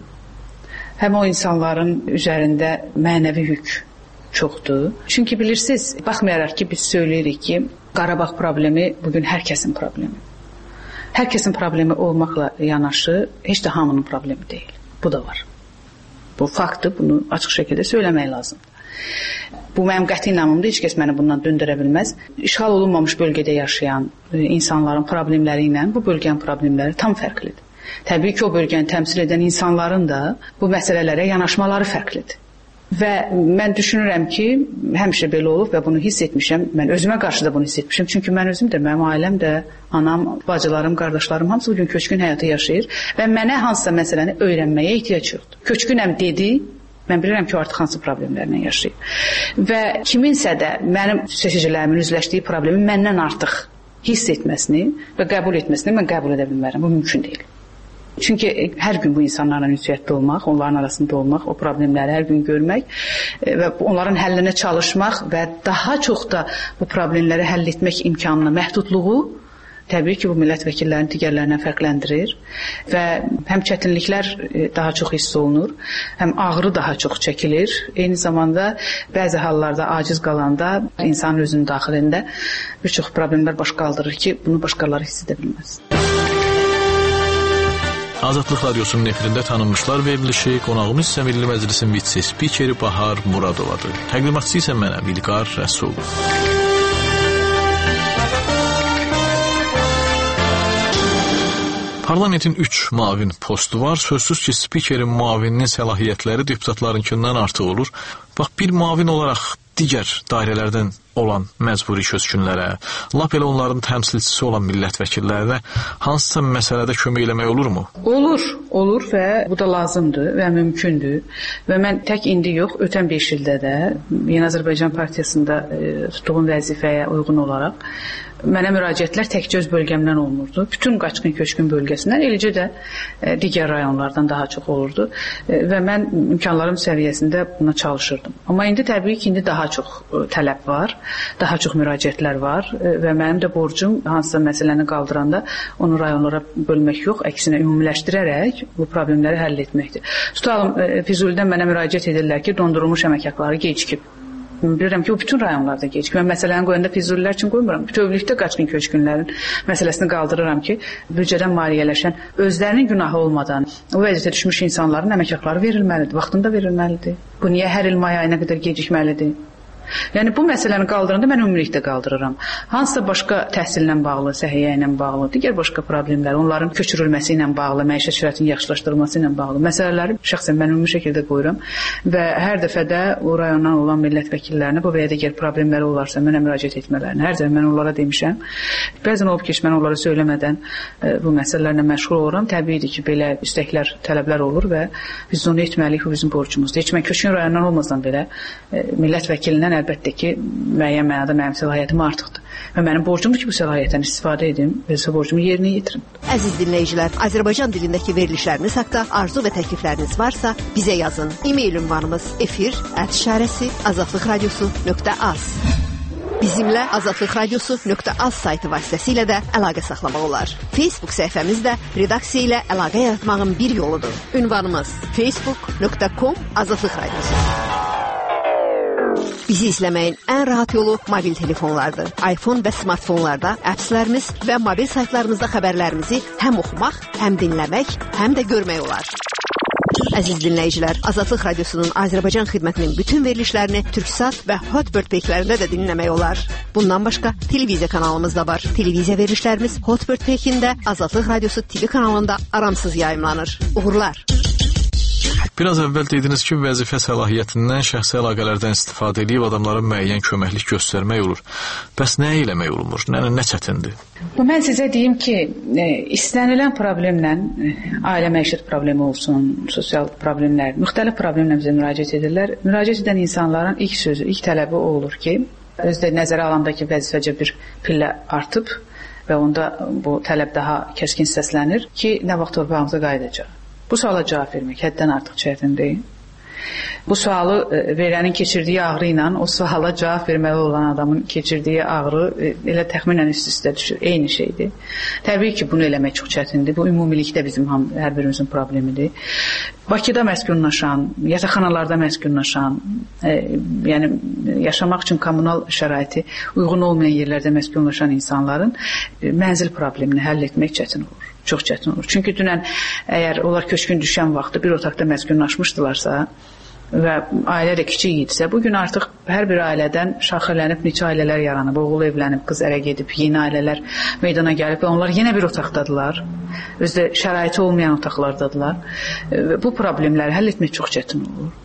həm o insanların üzərində mənəvi yük çoxdur. Çünki bilirsiniz, baxmayaraq ki, biz söyləyirik ki, Qarabağ problemi bugün hər kəsin problemi. Hər kəsin problemi olmaqla yanaşı, heç də hamının problemi deyil. Bu da var. Bu faktdır, bunu açıq şəkildə söyləmək lazımdır. Bu mənim qəti inamımdır, heç kəs məni bundan döndürə bilməz. İşğal olunmamış bölgədə yaşayan insanların problemləri ilə bu bölgənin problemləri tam fərqlidir. Təbii ki, o bölgəni təmsil edən insanların da bu məsələlərə yanaşmaları fərqlidir. Və mən düşünürəm ki, həmişə belə olub və bunu hiss etmişəm. Mən özümə qarşı da bunu hiss etmişəm. Çünki mən özüm də, mənim ailəm də, anam, bacılarım, qardaşlarım hamısı bugün köçkün həyatı yaşayır və mənə hansısa məsələni öyrənməyə ehtiyac yoxdur. Köçkünəm dedi, mən bilirəm ki, o artıq hansı problemlərlə yaşayır. Və kiminsə də mənim seçicilərimin üzləşdiyi problemi məndən artıq hiss etməsini və qəbul etməsini mən qəbul edə bilmərəm. Bu mümkün deyil. Çünki hər gün bu insanlarla ünsiyyətdə olmaq, onların arasında olmaq, o problemləri hər gün görmək və onların həllinə çalışmaq və daha çox da bu problemləri həll etmək imkanına məhdudluğu təbii ki, bu millət vəkillərinin digərlərindən fərqləndirir və həm çətinliklər daha çox hiss olunur, həm ağrı daha çox çəkilir. Eyni zamanda bəzi hallarda aciz qalanda insanın özünün daxilində bir çox problemlər baş qaldırır ki, bunu başqaları hiss edə bilməz. Azadlıq Radiosunun efirində tanınmışlar verilişi, qonağımız isə Milli Məclisin vitse-spikeri Bahar Muradovadır. Təqdimatçı isə mənəm, İlqar Rəsul. Parlamentin 3 müavin postu var. Sözsüz ki, spikerin müavininin səlahiyyətləri deputatlarınkindən artıq olur. Bax, bir müavin olaraq digər dairələrdən olan məcburi köçkünlərə, lap elə onların təmsilçisi olan millət vəkillərinə hansısa məsələdə kömək eləmək olurmu? Olur və bu da lazımdır və mümkündür. Və mən tək indi yox, ötən 5 ildə də Yeni Azərbaycan Partiyasında tutduğum vəzifəyə uyğun olaraq mənə müraciətlər təkcə öz bölgəmdən olunurdu. Bütün qaçqın köçkün bölgəsindən, eləcə də digər rayonlardan daha çox olurdu və mən imkanlarım səviyyəsində buna çalışırdım. Amma indi təbii ki, daha çox tələb var, daha çox müraciətlər var və mənim də borcum hansısa məsələni qaldıranda onu rayonlara bölmək yox, əksinə ümumiləşdirərək bu problemləri həll etməkdir. Tutalım, Füzulidən mənə müraciət edirlər ki, dondurulmuş əmək haqqları gecikib. Bilirəm ki, o bütün rayonlarda gecikib. Mən məsələni qoyanda Füzulilər üçün qoymuram. Bütövlükdə qaçqın köçkünlərin məsələsini qaldırıram ki, büdcədən maliyyələşən, özlərinin günahı olmadan o vəziyyətə düşmüş insanların əmək haqqları verilməlidir, vaxtında verilməlidir. Bu niyə hər il may ayına qədər gecikməlidir? Yəni bu məsələni qaldıranda mən ümumilikdə qaldırıram. Hansısa başqa təhsillə bağlı, səhiyyə ilə bağlı, digər başqa problemlər, onların köçürülməsi ilə bağlı, məişət şəraitinin yaxşılaşdırılması ilə bağlı məsələləri şəxsən mən ümumi şəkildə qoyuram və hər dəfə də o rayondan olan millət vəkillərinə bu və ya digər problemləri olarsa mənə müraciət etmələrini hər zaman mən onlara demişəm. Bəzən olub ki, mən onlara söyləmədən bu məsələlərlə məşğul oluram. Təbiidir ki, belə istəklər, tələblər olur və biz onu etməliyik, bu bizim borcumuzdur. Heç mən köçkün rayondan olmasan belə millət vəkilindən əlbəttə ki, müəyyən mənada mənim səlahiyyətim artıqdır. Və mənim borcumdur ki, bu səlahiyyətdən istifadə edim və borcumu yerinə yetirim. Əziz dinləyicilər, Azərbaycan dilindəki verilişləriniz haqqında arzu və təklifləriniz varsa, bizə yazın. E-mail ünvanımız efir@azadlıqradiosu.az. Bizimlə azadlıqradiosu.az saytı vasitəsilə də əlaqə saxlamaq olar. Facebook səhifəmiz də redaksiya ilə əlaqə yaratmağın bir yoludur. Ünvanımız facebook.com/azadlıqradiosu. Bizi izləməyin ən rahat yolu mobil telefonlardır. iPhone və smartfonlarda appslərimiz və mobil saytlarımızda xəbərlərimizi həm oxumaq, həm dinləmək, həm də görmək olar. Əziz dinləyicilər, Azadlıq Radiosunun Azərbaycan xidmətinin bütün verilişlərini Türksat və Hotbird peykilərində də dinləmək olar. Bundan başqa televiziya kanalımız da var. Televiziya verilişlərimiz Hotbird peykində Azadlıq Radiosu TV kanalında aramsız yayımlanır. Uğurlar! Biraz əvvəl dediniz ki, vəzifə səlahiyyətindən şəxsi əlaqələrdən istifadə edib adamlara müəyyən köməklik göstərmək olur. Bəs nə eləmək olunur? Nə çətindir? Mən sizə deyim ki, istənilən problemlə, ailə məişət problemi olsun, sosial problemlər, müxtəlif problemlə bizə müraciət edirlər. Müraciət edən insanların ilk sözü, ilk tələbi o olur ki, özdə nəzərə alanda ki, vəzifəcə bir pillə artıb və onda bu tələb daha kəskin səslənir ki, nə vaxt torpağımıza qayıdacaq. Bu suala cavab vermək həddən artıq çətindir. Bu sualı verənin keçirdiyi ağrı ilə o suala cavab verməli olan adamın keçirdiyi ağrı elə təxminən üst-üstə düşür. Eyni şeydir. Təbii ki, bunu eləmək çox çətindir. Bu ümumilikdə bizim hər birimizin problemidir. Bakıda məskunlaşan, yataqxanalarda məskunlaşan, yəni yaşamaq üçün kommunal şəraiti uyğun olmayan yerlərdə məskunlaşan insanların mənzil problemini həll etmək çətin olur. Çox çətin olur. Çünki dünən əgər onlar köçkün düşən vaxtı bir otaqda məskunlaşmışdılarsa və ailə də kiçik idisə, bugün artıq hər bir ailədən şaxələnib neçə ailələr yaranıb, oğul evlənib, qız ərə gedib, yeni ailələr meydana gəlib və onlar yenə bir otaqdadılar. Özdə şəraiti olmayan otaqlardadılar. Bu problemləri həll etmək çox çətin olur.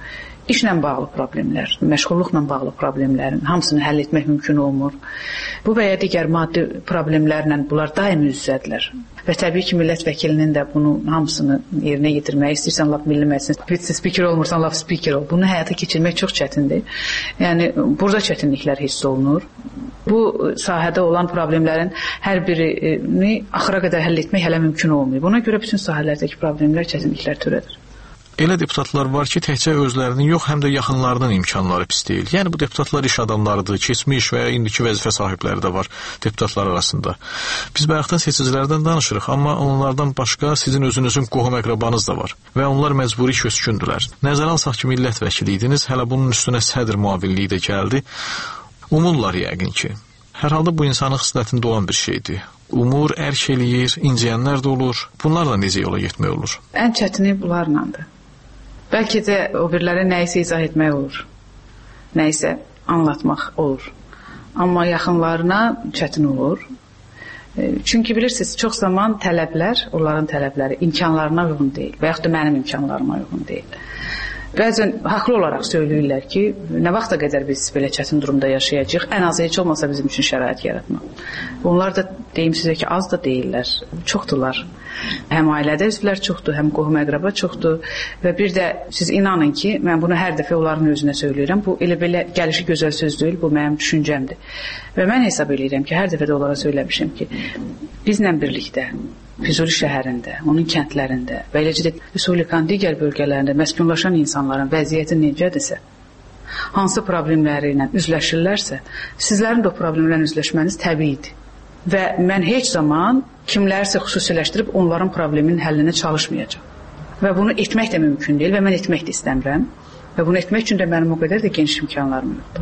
İşlə bağlı problemlər, məşğulluqla bağlı problemlərin hamısını həll etmək mümkün olmur. Bu və ya digər maddi problemlərlə bunlar daimi üz-üzədirlər. Və təbii ki, millət vəkilinin də bunu hamısını yerinə yetirmək istəyirsən, laf milli məclisin vitse-spiker olmursan, laf spiker ol. Bunu həyata keçirmək çox çətindir. Yəni, burada çətinliklər hiss olunur. Bu sahədə olan problemlərin hər birini axıra qədər həll etmək hələ mümkün olmuyor. Buna görə bütün sahələrdəki problemlər, çətinliklər törədir. Elə deputatlar var ki, təkcə özlərinin yox, həm də yaxınlarının imkanları pis deyil. Yəni, bu deputatlar iş adamlarıdır, keçmiş və ya indiki vəzifə sahibləri də var deputatlar arasında. Biz bayaqdan seçicilərdən danışırıq, amma onlardan başqa sizin özünüzün qohum əqrabanız da var və onlar məcburi köçkündülər. Nəzərə alsaq ki, millət vəkili idiniz, hələ bunun üstünə sədr müavinliyi də gəldi. Umurlar yəqin ki. Hər halda bu insanın xislətində olan bir şeydir. Umur, ərk eləyir, inciyənlər də olur. Bunlarla necə yola getmək olur? Ən çətini bunlarlandır. Bəlkə də o birilərə nəyisə izah etmək olur, nəyisə anlatmaq olur. Amma yaxınlarına çətin olur. Çünki bilirsiniz, çox zaman tələblər, onların tələbləri imkanlarına uyğun deyil və yaxud da mənim imkanlarıma uyğun deyil. Bəzən haqlı olaraq söyləyirlər ki, nə vaxta qədər biz belə çətin durumda yaşayacağıq, ən azı heç olmasa bizim üçün şərait yaratmaq. Onlar da deyim sizə ki, az da deyirlər, çoxdurlar. Həm ailədə üzvlər çoxdur, həm qohum əqraba çoxdur və bir də siz inanın ki, mən bunu hər dəfə onların özünə söyləyirəm. Bu elə belə gəlişi gözəl söz deyil, bu mənim düşüncəmdir. Və mən hesab edirəm ki, hər dəfə də onlara söyləmişəm ki, bizlə birlikdə Füzuli şəhərində, onun kəndlərində və eləcə də Respublikanın digər bölgələrində məskunlaşan insanların vəziyyəti necədirsə, hansı problemləri ilə üzləşirlərsə, sizlərin də o problemlərlə üzləşməniz təbiidir. Və mən heç zaman kimlərsə xüsusiləşdirib onların probleminin həllinə çalışmayacağam. Və bunu etmək də mümkün deyil və mən etmək də istəmirəm. Və bunu etmək üçün də mənim o qədər də geniş imkanlarım yoxdur.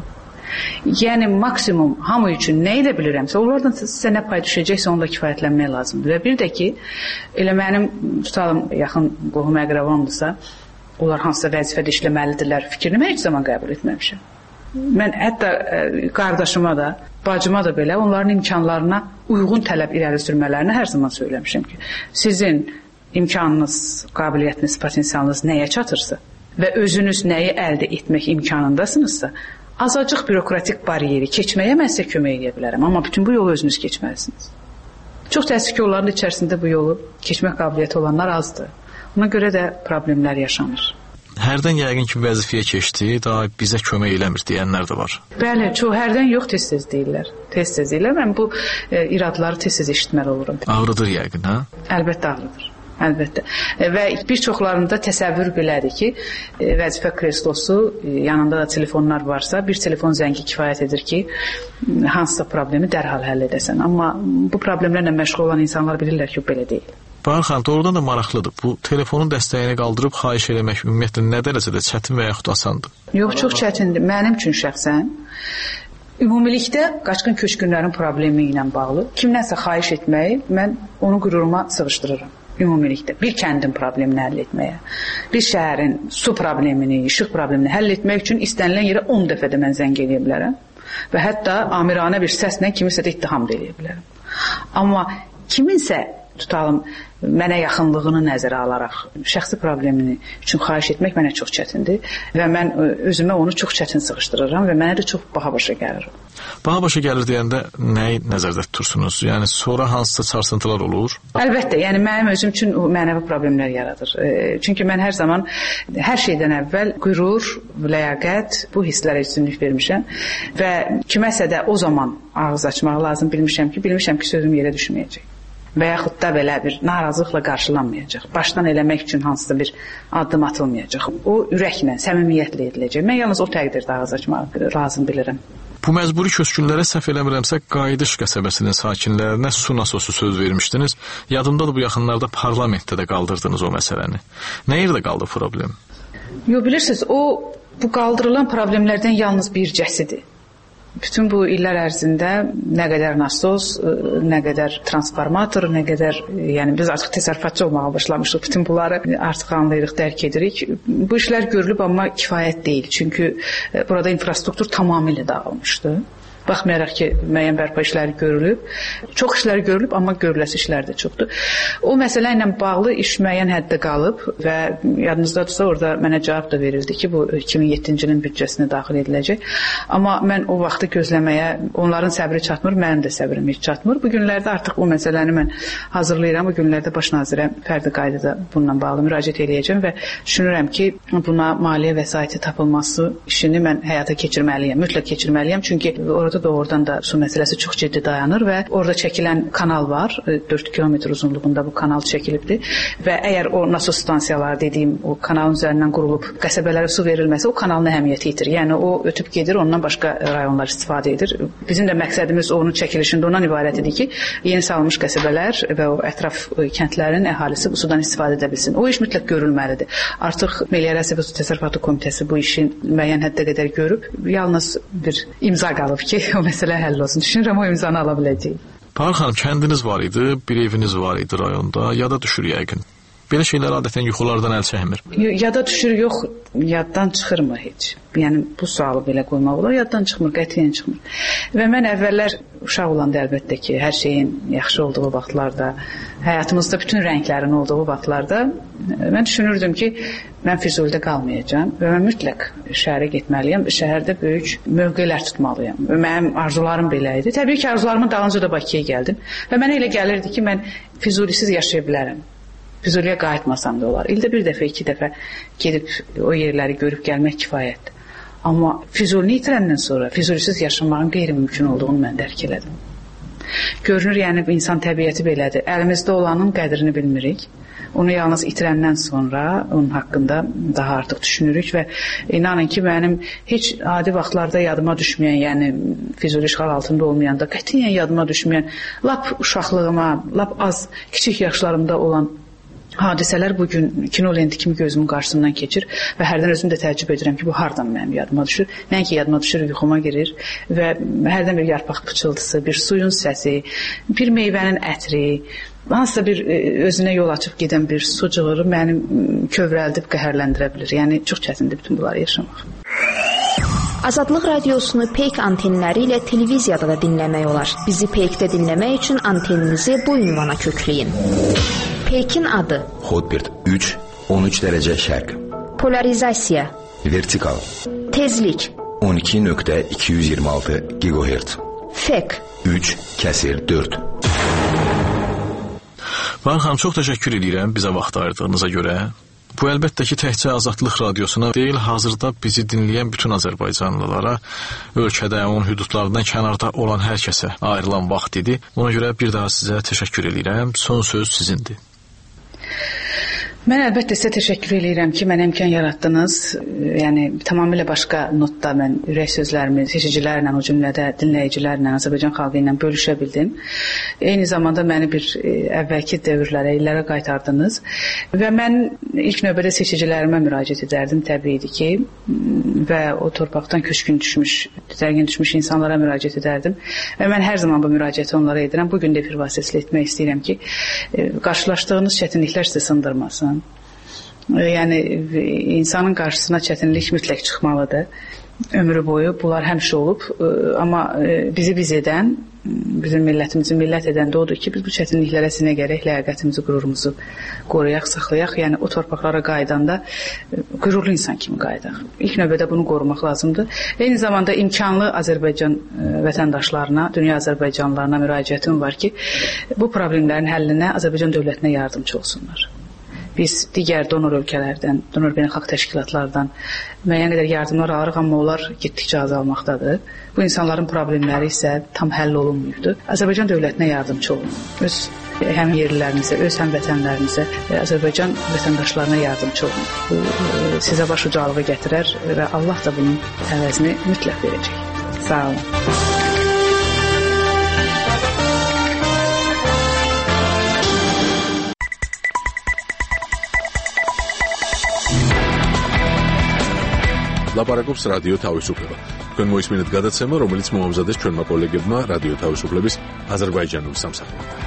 Yəni maksimum hamı üçün nə edə bilirəmsə, onlardan sizə nə pay düşəcəksə onunla kifayətlənmək lazımdır. Və bir də ki, elə mənim tutalım yaxın qohum əqrabamdırsa, onlar hansısa vəzifədə işləməlidirlər fikrini mən heç zaman qəbul etməmişəm. Mən hətta qardaşıma da, bacıma da belə onların imkanlarına uyğun tələb irəli sürmələrini hər zaman söyləmişəm ki, sizin imkanınız, qabiliyyətiniz, potensialınız nəyə çatırsa və özünüz nəyi əldə etmək imkanındasınızsa, azacıq bürokratik bariyeri keçməyə mən sizə kömək edə bilərəm, amma bütün bu yolu özünüz keçməlisiniz. Çox təəssüf ki, onların içərisində bu yolu keçmək qabiliyyəti olanlar azdır. Ona görə də problemlər yaşanır. Hərdən yəqin ki, vəzifəyə keçdi, daha bizə kömək eləmir deyənlər də var. Bəli, hərdən yox, tez-tez deyirlər. Tez-tez deyirlər, mən bu iradları tez-tez eşitməli olurum. Ağrıdır yəqin, hə? Əlbəttə ağrıdır. Əlbəttə. Və bir çoxlarında təsəvvür belədir ki, vəzifə kreslosu, yanında da telefonlar varsa, bir telefon zəngi kifayət edir ki, hansısa problemi dərhal həll edəsən. Amma bu problemlərlə məşğul olan insanlar bilirlər ki, belə deyil. Bahar xanım, doğrudan da maraqlıdır. Bu telefonun dəstəyini qaldırıb xahiş eləmək ümumiyyətlə nə dərəcədə çətin və yaxud asandır? Yox, çox çətindir. Mənim üçün şəxsən ümumilikdə qaçqın köçkünlərin problemi ilə bağlı kimdənsə xahiş etməyi mən onu qüruruma sığışdırıram. Ümumilikdə bir kəndin problemini həll etməyə, bir şəhərin su problemini, işıq problemini həll etmək üçün istənilən yerə 10 dəfə də mən zəng edə bilərəm və hətta amiranə bir səslə kimisə də ittiham da edə bilərəm. Amma kiminsə tutalım mənə yaxınlığını nəzərə alaraq şəxsi problemini üçün xahiş etmək mənə çox çətindir və mən özümə onu çox çətin sığışdırıram və mənə də çox baha başa gəlir. Baha başa gəlir deyəndə nəyi nəzərdə tutursunuz? Yəni sonra hansısa sarsıntılar olur? Əlbəttə, yəni mənim özüm üçün mənəvi problemlər yaradır. Çünki mən hər zaman hər şeydən əvvəl qürur, ləyaqət, bu hisslərə üstünlük vermişəm və kiməsə də o zaman ağız açmaq lazım bilmişəm ki, sözüm yerə düşməyəcək. Və yaxud da belə bir narazılıqla qarşılanmayacaq. Başdan eləmək üçün hansısa bir addım atılmayacaq. O ürəklə, səmimiyyətlə ediləcək. Mən yalnız o təqdirdə ağız açmaq lazım bilirəm. Bu məcburi köçkünlərə səhv eləmirəmsə Qayıdış qəsəbəsinin sakinlərinə su nasosu söz vermişdiniz. Yadımdadır bu yaxınlarda parlamentdə də qaldırdınız o məsələni. Nə yerdə qaldı problem? Yox, bilirsiniz, bu qaldırılan problemlərdən yalnız bircəsidir. Bütün bu illər ərzində nə qədər nasos, nə qədər transformator, nə qədər, yəni biz artıq təsərrüfatçı olmağa başlamışıq. Bütün bunları artıq anlayırıq, dərk edirik. Bu işlər görülüb, amma kifayət deyil. Çünki burada infrastruktur tamamilə dağılmışdı. Baxmayaraq ki, müəyyən bərpa işləri görülüb, çox işlər görülüb, amma görüləsi işlər də çoxdur. O məsələ ilə bağlı iş müəyyən həddə qalıb və yadınızdadırsa orada mənə cavab da verildi ki, bu 2007-ci ilin büdcəsinə daxil ediləcək. Amma mən o vaxtı gözləməyə, onların səbri çatmır, mənim də səbrim heç çatmır. Bu günlərdə artıq o məsələni mən hazırlayıram. Bu günlərdə baş nazirə fərdi qaydada bununla bağlı müraciət edəcəm və düşünürəm ki, buna maliyyə vəsaiti tapılması işini mən həyata keçirməliyəm, mütləq keçirməliyəm. Çünki orada doğrudan da su məsələsi çox ciddi dayanır və orada çəkilən kanal var. 4 kilometr uzunluğunda bu kanal çəkilibdir və əgər o nasos stansiyaları dediyim o kanalın üzərindən qurulub qəsəbələrə su verilməsə, o kanalın əhəmiyyəti itir. Yəni o ötüb gedir, ondan başqa rayonlar istifadə edir. Bizim də məqsədimiz onun çəkilişində ondan ibarət idi ki, yeni salınmış qəsəbələr və o ətraf kəndlərin əhalisi bu sudan istifadə edə bilsin. O iş mütləq görülməlidir. Artıq Meliorasiya və Su Təsərrüfatı Komitəsi bu işin müəyyən həddə qədər görüb, yalnız bir imza qalıb ki, o məsələ həll olsun. Düşünürəm o imzanı ala biləcəyik. Bahar xanım, kəndiniz var idi, bir eviniz var idi rayonda, yada düşür yəqin. Belə şeylər adətən yuxulardan əl çəkmir. Yada düşür, yox, yaddan çıxırmı heç? Yəni bu sualı belə qoymaq olar, yaddan çıxmır, qətiyyən çıxmır. Və mən əvvəllər uşaq olanda əlbəttə ki, hər şeyin yaxşı olduğu vaxtlarda, həyatımızda bütün rənglərin olduğu vaxtlarda mən düşünürdüm ki, mən Füzulidə qalmayacağam və mən mütləq şəhərə getməliyəm, şəhərdə böyük mövqelər tutmalıyam. Mənim arzularım belə idi. Təbii ki, arzularımın dalınca da Bakıya gəldim və mənə elə gəlirdi ki, mən Füzulisiz yaşaya bilərəm. Füzuliyə qayıtmasam da olar. İldə bir dəfə, 2 dəfə gedib o yerləri görüb gəlmək kifayətdir. Amma Füzulini itirəndən sonra Füzulisiz yaşamağın qeyri-mümkün olduğunu mən dərk elədim. Görünür, yəni insan təbiəti belədir. Əlimizdə olanın qədrini bilmirik. Onu yalnız itirəndən sonra onun haqqında daha artıq düşünürük və inanın ki, mənim heç adi vaxtlarda yadıma düşməyən, yəni Füzuli işğal altında olmayanda qətiyyən yadıma düşməyən, lap uşaqlığıma, lap az kiçik yaşlarımda olan hadisələr bugün kino lenti kimi gözümün qarşısından keçir və hərdən özüm də təəccüb edirəm ki, bu hardan mənim yadıma düşür. Nəinki yadıma düşür, yuxuma girir və hərdən bir yarpaq pıçıltısı, bir suyun səsi, bir meyvənin ətri, hansısa bir özünə yol açıb gedən bir su cığırı mənim kövrəldib qəhərləndirə bilir. Yəni çox çətindir bütün bunları yaşamaq. Azadlıq radiosunu Peyk antenləri ilə televiziyada da dinləmək olar. Bizi Peykdə dinləmək üçün anteninizi bu ünvana kökləyin. Peykin adı: Hotbird 3, 13 dərəcə şərq. Polarizasiya: Vertikal. Tezlik: 12.226 GHz. Fek: 3/4. Bahar xanım, çox təşəkkür edirəm bizə vaxt ayırdığınıza görə. Bu əlbəttə ki, təkcə Azadlıq radiosuna deyil, hazırda bizi dinləyən bütün azərbaycanlılara, ölkədə, onun hüdudlarından kənarda olan hər kəsə ayrılan vaxt idi. Ona görə bir daha sizə təşəkkür edirəm. Son söz sizindir. Mən əlbəttə sizə təşəkkür edirəm ki, mənə imkan yaratdınız. Yəni tamamilə başqa notda mən ürək sözlərimi seçicilərlə, o cümlədə dinləyicilərlə, Azərbaycan xalqı ilə bölüşə bildim. Eyni zamanda məni bir əvvəlki dövrlərə, illərə qaytardınız və mən ilk növbədə seçicilərimə müraciət edərdim, təbiidir ki, və o torpaqdan köçkün düşmüş, dərgin düşmüş insanlara müraciət edərdim və mən hər zaman bu müraciəti onlara edirəm. Bugün də bir vasitəsilə etmək istəyirəm ki, qarşılaşdığınız çətinliklər sizi sındırmasın. Yəni insanın qarşısına çətinlik mütləq çıxmalıdır. Ömrü boyu bunlar həmişə olub, amma bizi biz edən, bizim millətimizi millət edən də odur ki, biz bu çətinliklərə sinə gərək ləyaqətimizi, qürurumuzu qoruyaq, saxlayaq. Yəni o torpaqlara qayıdanda qürurlu insan kimi qayıdaq. İlk növbədə bunu qorumaq lazımdır. Eyni zamanda imkanlı Azərbaycan vətəndaşlarına, dünya Azərbaycanlılarına müraciətim var ki, bu problemlərin həllinə Azərbaycan dövlətinə yardımcı olsunlar. Biz digər donor ölkələrdən, donor beynəlxalq təşkilatlardan müəyyən qədər yardımlar alırıq, amma onlar getdikcə azalmaqdadır. Bu insanların problemləri isə tam həll olunmuyubdur. Azərbaycan dövlətinə yardımcı olun. Öz həm yerlilərimizə, öz həmvətənlərimizə, Azərbaycan vətəndaşlarına yardımcı olun. Bu sizə baş ucalığı gətirər və Allah da bunun əvəzini mütləq verəcək. Sağ olun. ლაპარაკობს რადიო თავისუფლება. თქვენ მოისმინეთ გადაცემა, რომელიც მოამზადეს ჩვენმა კოლეგებმა რადიო თავისუფლების აზერბაიჯანულ სამსახურიდან.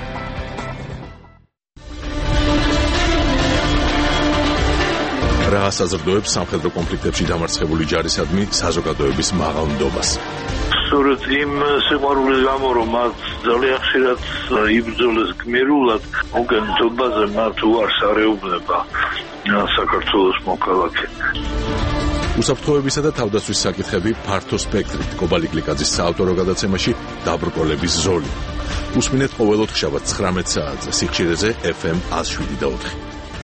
რა საზრდოებს სამხედრო კონფლიქტებში დამარცხებული ჯარისადმი საზოგადოების მაღალ ნდობას. სწორედ იმ სიყვარულის გამო, რომ მათ ძალიან ხშირად იბრძოლეს გმირულად, მოგენთობაზე მათ უარს არეუბნება საქართველოს მოქალაქე. უსაფრთხოებისა და თავდაცვის საკითხები ფართო სპექტრით კობალი გლიკაძის საავტორო გადაცემაში დაბრკოლების ზოლი. უსმინეთ ყოველ ოთხშაბათს 19 საათზე სიხშირეზე FM 107.4.